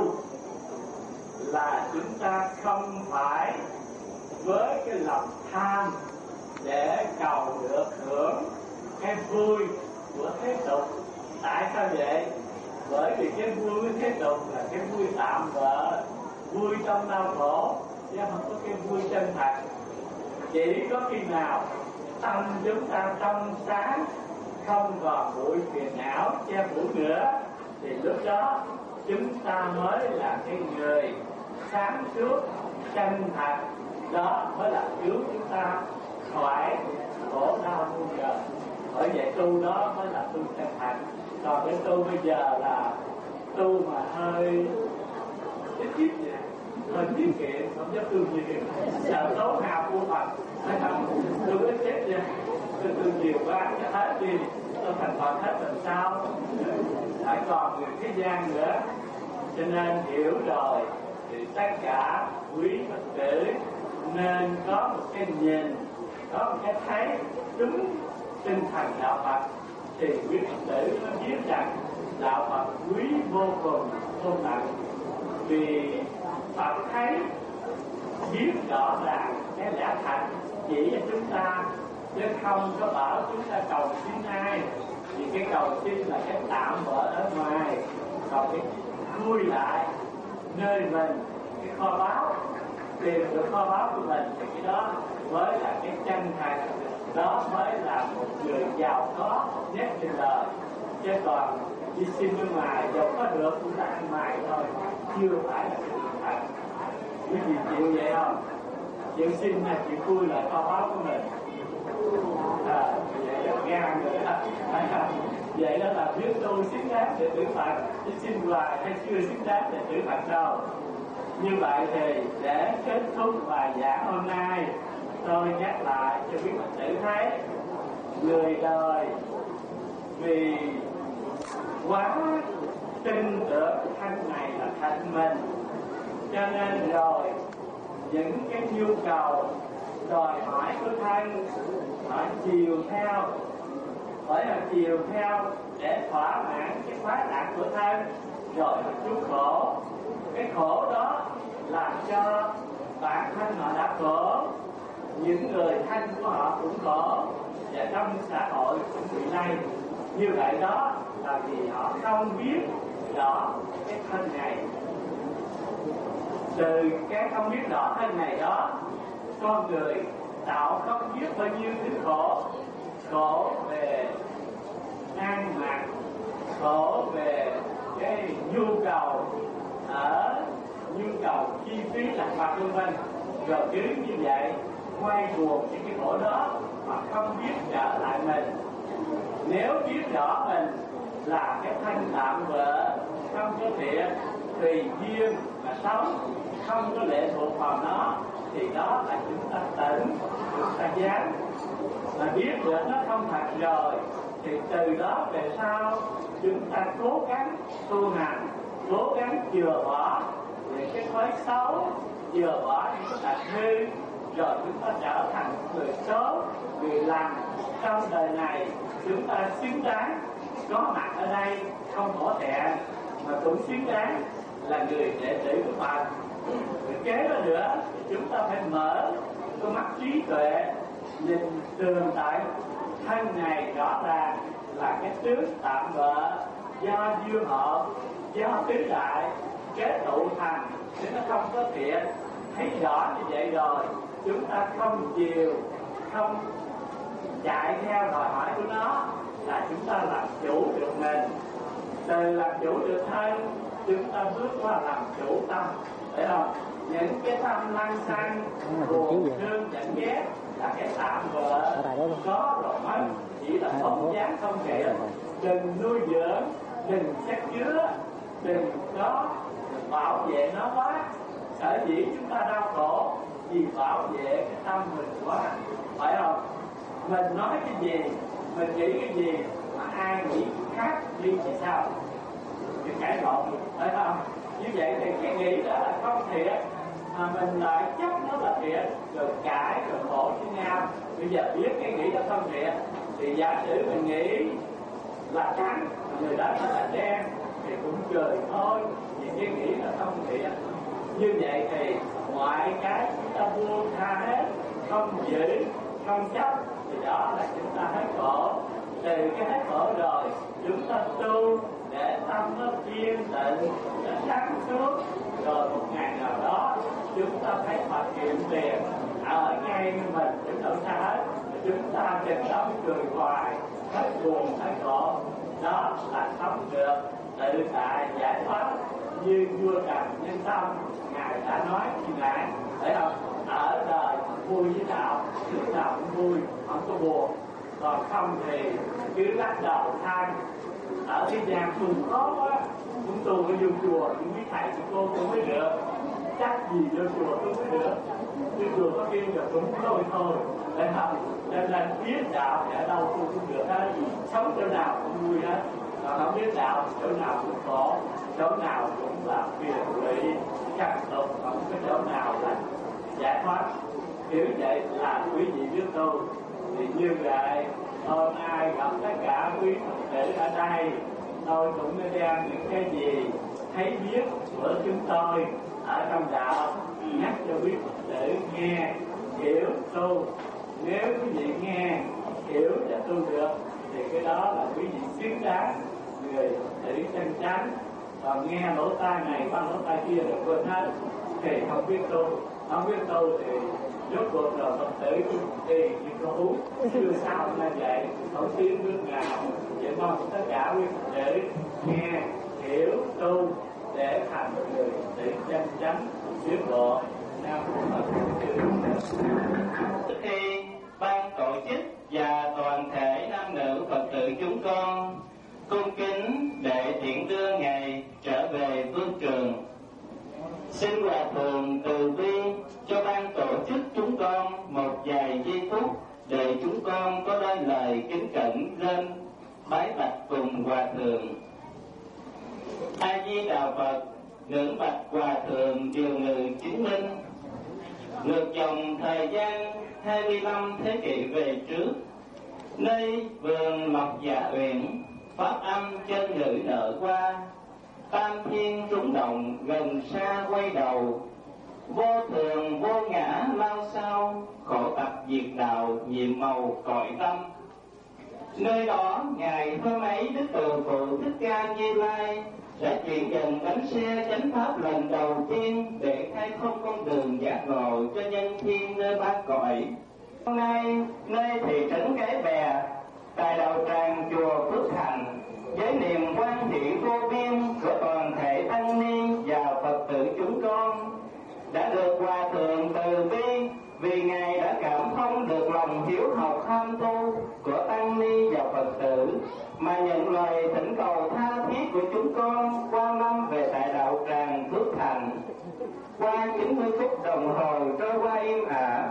là chúng ta không phải với cái lòng tham để cầu được hưởng cái vui của thế tục. Tại sao vậy? Bởi vì cái vui của thế tục là cái vui tạm bợ, vui trong đau khổ, chứ không có cái vui chân thật. Chỉ có khi nào tâm chúng ta trong sáng, không còn bụi phiền não che phủ nữa, thì lúc đó chúng ta mới là cái người sáng suốt chân thật. Đó mới là cứu chúng ta khỏi khổ đau muôn giờ. Bởi vậy tu đó mới là tu chân thật. Còn cái tu bây giờ là tu mà hơi ít ít vậy, hơi tiết kiệm, không dám tu nhiều, sợ tốn hào của Phật, thấy không? Tu ít ít vậy, tu tu nhiều quá cho hết đi, tu thành Phật hết làm sao? Phải còn người thế gian nữa. Cho nên hiểu rồi thì tất cả quý Phật tử nên có một cái nhìn, có một cái thấy đúng tinh thần đạo Phật, thì quý Phật tử nó biết rằng đạo Phật quý vô cùng vô tận. Vì Phật thấy biết rõ ràng cái lẽ thật chỉ cho chúng ta, chứ không có bảo chúng ta cầu xin ai. Vì cái cầu xin là cái tạm bỡ ở ngoài, còn cái vui lại nơi mình, cái kho báu, tìm được kho báu của mình, thì cái đó mới là cái chân thành, đó mới là một người giàu có nhất trên đời. Chứ còn đi xin bên ngoài dầu có được cũng là ăn mài thôi, chưa phải là cái sự thật. Quý vị chịu vậy không? chịu xin là chịu vui là con báo của mình. À, vậy là gan rồi đó. Vậy đó là biết tôi xứng đáng để tử Phật, chứ xin hoài hay chưa xứng đáng để tử Phật đâu. Như vậy thì để kết thúc bài giảng hôm nay, tôi nhắc lại cho quý Phật tử thấy, người đời vì quá tin tưởng thân này là thân mình, cho nên rồi những cái nhu cầu đòi hỏi của thân phải chiều theo, phải là chiều theo để thỏa mãn cái khoái lạc của thân, rồi một chút khổ. Cái khổ đó làm cho bản thân họ đã khổ, những người thân của họ cũng khổ, và trong xã hội cũng bị lây. Như vậy đó là vì họ không biết rõ cái thân này. Từ cái không biết rõ thân này đó, con người tạo không biết bao nhiêu thứ khổ. Khổ về ăn mặc, khổ về cái nhu cầu ở nhu cầu chi phí lặt vặt vân vân. Rồi cứ như vậy quay buồn những cái khổ đó mà không biết trở lại mình. Nếu biết rõ mình là cái thân tạm vợ, không có thiện, tùy duyên mà sống, không có lệ thuộc vào nó, thì đó là chúng ta tỉnh, chúng ta dám. Mà biết được nó không thật rồi, thì từ đó về sau chúng ta cố gắng tu hành, cố gắng chừa bỏ những cái thói xấu, chừa bỏ những cái tật hư, rồi chúng ta trở thành người tốt, người lành. Trong đời này chúng ta xứng đáng có mặt ở đây, không hổ thẹn, mà cũng xứng đáng là người đệ tử của Phật. Cái kế đó nữa, chúng ta phải mở cái mắt trí tuệ, nhìn tường tận thân này rõ ràng là cái tướng tạm bợ do duyên hợp, do tứ đại kết tụ thành, nên nó không có thiện. Thấy rõ như vậy rồi, chúng ta không chiều, không chạy theo đòi hỏi của nó, là chúng ta làm chủ được mình. Từ làm chủ được thân, chúng ta bước qua làm chủ tâm, phải không? Những cái tâm lăng xăng, buồn thương giận ghét là cái tạm bợ, có rồi mất, chỉ là bóng dáng không thiện. Đừng nuôi dưỡng, đừng chất chứa, đừng có bảo vệ nó quá. Sở dĩ chúng ta đau khổ vì bảo vệ cái tâm mình quá, phải không? Mình nói cái gì, mình nghĩ cái gì mà ai nghĩ khác đi thì sao? Thì cãi lộn, phải không? Như vậy thì cái nghĩ đó là không thiện, mà mình lại chấp nó là thiện, rồi cãi rồi khổ với nhau. Bây giờ biết cái nghĩ đó không thiện, thì giả sử mình nghĩ là trắng, người đó nó là đen, thì cũng cười thôi, vì cái nghĩ nó không thiện. Như vậy thì mọi cái chúng ta buông tha hết, không giữ, không chấp, thì đó là chúng ta hết khổ. Từ cái hết khổ rồi, chúng ta tu để tâm nó yên tĩnh, nó sáng suốt. Rồi một ngày nào đó, chúng ta thấy Phật hiện tiền ở ngay với mình, chúng đâu xa hết. Chúng ta trên đó cười hoài, hết buồn, hết khổ. Đó là sống được tự tại giải thoát như vua Trần Nhân Tông ngài đã nói như ngài, thấy không? Ở đời vui với đạo, lúc nào cũng vui, không có buồn. Còn không thì cứ lắc đầu than. Ở thế gian tu khó quá, chúng tôi có vô chùa, những quý thầy của cô cũng mới được, chắc gì vô chùa tôi mới được. Vô chùa có kêu được cũng thôi thôi, thấy không? Nên là biết đạo thì ở đâu tôi cũng được hết, sống chỗ nào cũng vui hết. Còn không biết đạo, chỗ nào cũng khổ, chỗ nào cũng là phiền lụy, căng tục, không có chỗ nào là giải thoát. Kiểu vậy là quý vị biết tu. Thì như vậy, hôm nay gặp tất cả quý Phật tử ở đây, tôi cũng đã đem những cái gì thấy biết của chúng tôi ở trong đạo nhắc cho quý Phật tử nghe, hiểu, tu. Nếu quý vị nghe, hiểu và tu được, thì cái đó là quý vị xứng đáng người Phật tử chân chánh. Còn nghe lỗ tai này qua lỗ tai kia được quên hết, thì không biết tu. Không biết tu thì rốt cuộc rồi Phật tử thì như có uống chưa sao là vậy, không tiến bước nào. Vậy mong tất cả quý Phật tử nghe, hiểu, tu để thành người Phật tử chân chánh, biết độ. Nam mô Phật tử.
chào Phật, ngưỡng bạch Hòa Thượng điều ngự chứng minh. Ngược dòng thời gian hai mươi lăm thế kỷ về trước, nơi vườn Lộc Dạ Uyển, pháp âm chân ngữ nở qua, tam thiên rung động gần xa quay đầu, vô thường vô ngã lao sao, khổ tập diệt đạo nhiệm màu cõi tâm. Nơi đó ngày hôm ấy Đức Từ Phụ Thích Ca Như Lai đã chuyển dần bánh xe chánh pháp lần đầu tiên để khai thông con đường giác ngộ cho nhân thiên nơi ba cõi. Hôm nay nơi thị trấn Cái Bè, tại đạo tràng chùa Phước Thành, với niềm hoan hỷ vô biên của toàn thể tăng ni và Phật tử chúng con đã được Hòa Thượng từ bi, vì Ngài đã cảm thông được lòng hiếu học tham tu của tăng ni và Phật tử, mà nhận lời thỉnh cầu tha thiết của chúng con qua năm về tại đạo tràng Phước Thành. Qua chín mươi phút đồng hồ trôi qua im ả,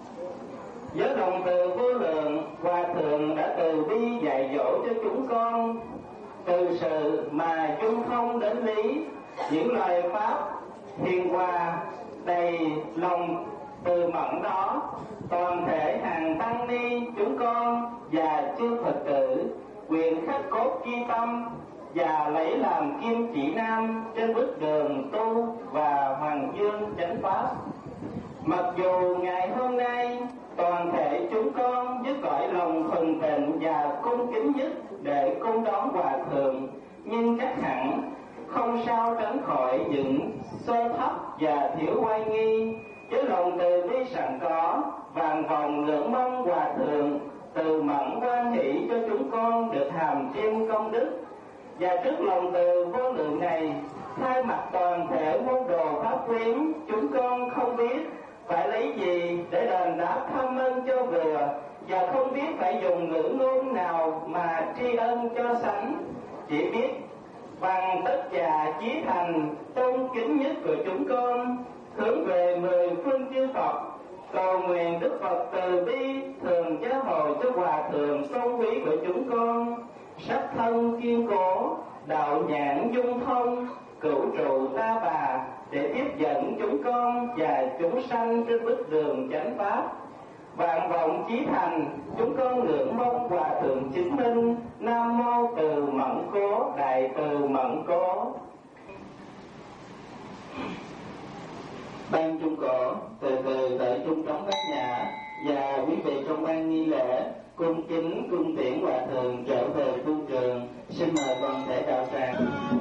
với lòng từ vô lượng, Hòa Thượng đã từ bi dạy dỗ cho chúng con từ sự mà chung thông đến lý, những lời pháp hiền hòa đầy lòng từ mẫn đó. Toàn thể hàng tăng ni chúng con và chư Phật tử quyền khắc cốt ghi tâm và lấy làm kim chỉ nam trên bước đường tu và hoàng dương chánh pháp. Mặc dù ngày hôm nay toàn thể chúng con với cõi lòng thuần tịnh và cung kính nhất để cung đón Hòa Thượng, nhưng chắc hẳn không sao tránh khỏi những sơ thấp và thiếu oai nghi. Với lòng từ bi sẵn có, vàng vòng ngưỡng mong Hòa Thượng từ mẫn quan hỷ cho chúng con được hàm chiêm công đức. Và trước lòng từ vô lượng này, thay mặt toàn thể môn đồ pháp quyến, chúng con không biết phải lấy gì để đền đáp thăm ơn cho vừa, và không biết phải dùng ngữ ngôn nào mà tri ân cho sánh. Chỉ biết bằng tất cả chí thành tôn kính nhất của chúng con hướng về mười phương chư Phật, cầu nguyện Đức Phật từ bi thường gia hộ cho Hòa Thượng tôn quý của chúng con sắc thân kiên cố, đạo nhãn dung thông, cửu trụ ta bà, để tiếp dẫn chúng con và chúng sanh trên bước đường chánh pháp. Vạn vọng chí thành, chúng con ngưỡng mong Hòa Thượng chứng minh. Nam mô Từ Mẫn Cố, Đại Từ Mẫn Cố. Ban chung cổ từ từ đợi chung trống các nhà, và quý vị trong ban nghi lễ cung kính cung tiễn Hòa Thượng trở về tu trường. Xin mời toàn thể đạo tràng.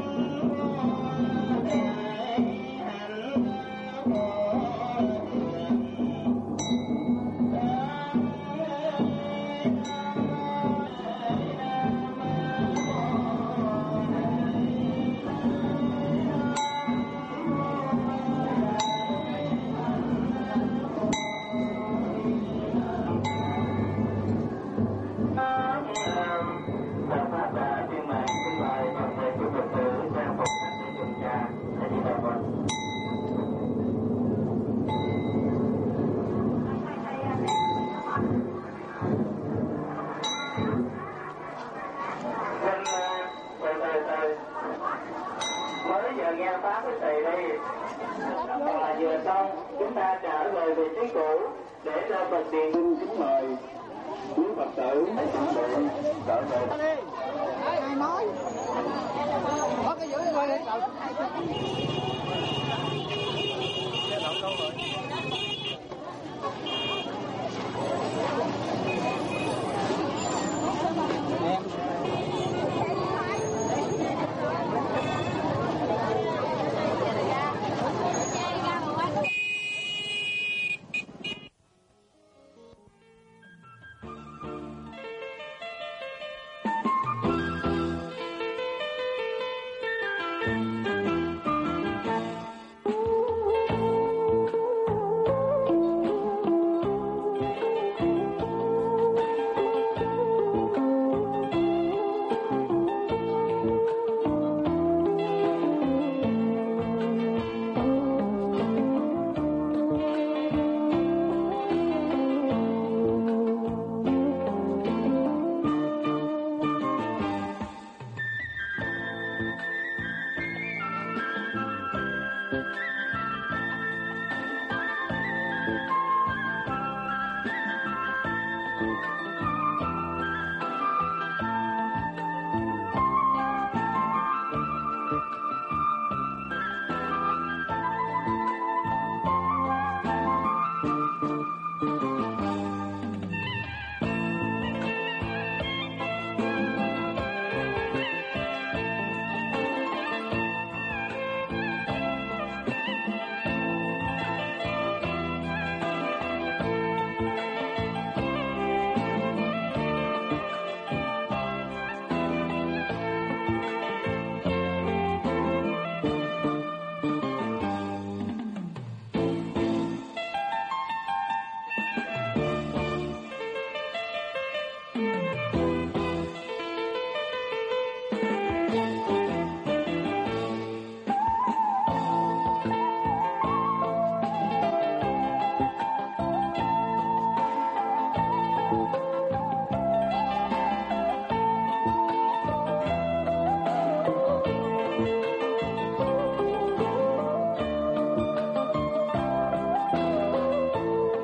Mới giờ nghe pháp với thầy đây, là vừa xong, chúng ta trở về vị trí cũ để cho Phật điện. Kính mời quý Phật tử hãy chuẩn bị trở về.
Ai nói? Có cái giữ đây đi.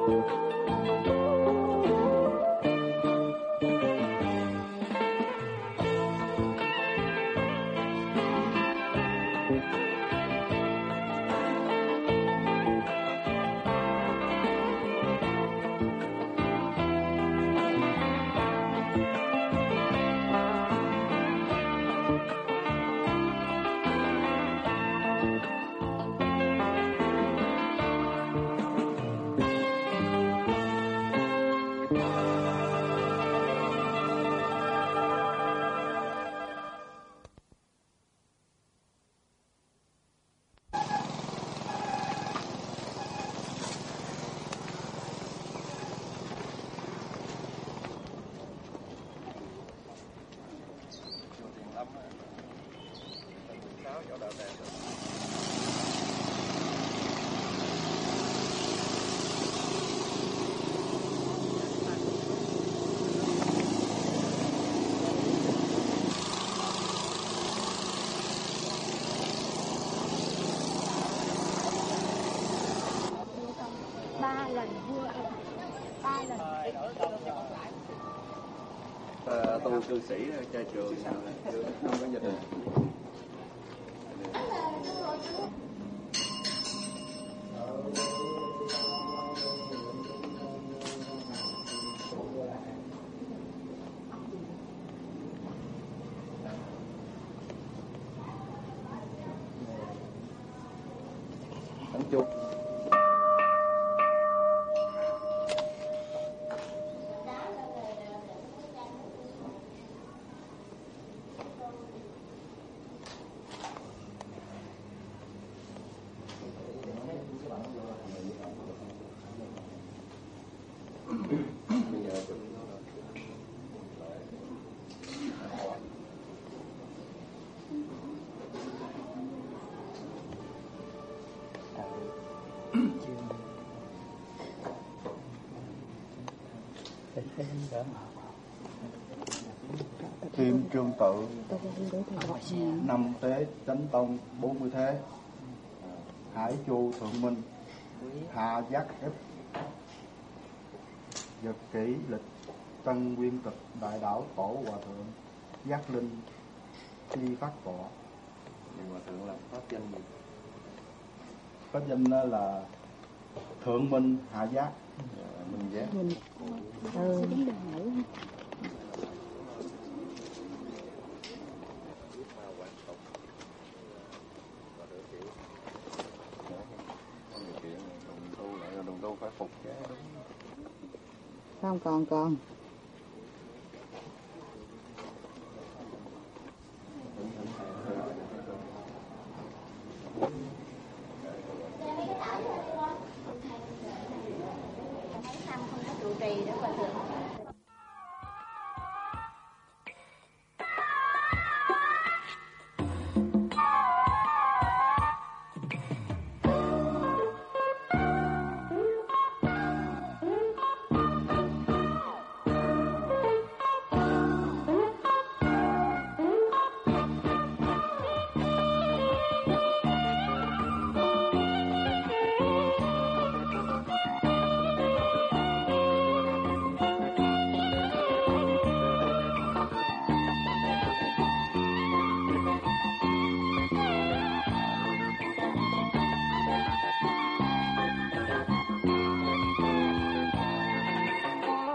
ba lần vua ba lần
à, tu cư sĩ cha trường sao không có dịch. Ấn chuột.
Kim Trương Tự, năm tế Chánh Tông, bốn mươi thế, Hải Chu Thượng Minh, Hạ Giác Ếp, Nhật Kỷ Lịch, Tân Nguyên Tịch, Đại Đạo Tổ Hòa Thượng, Giác Linh, Chi Phát Tọa.
Hòa Thượng là pháp danh gì?
Pháp danh là Thượng Minh Hạ Giác.
Minh Giác.
ừ.
Phải phục cái
không còn còn
mấy năm không có trụ trì đó Hòa Thượng.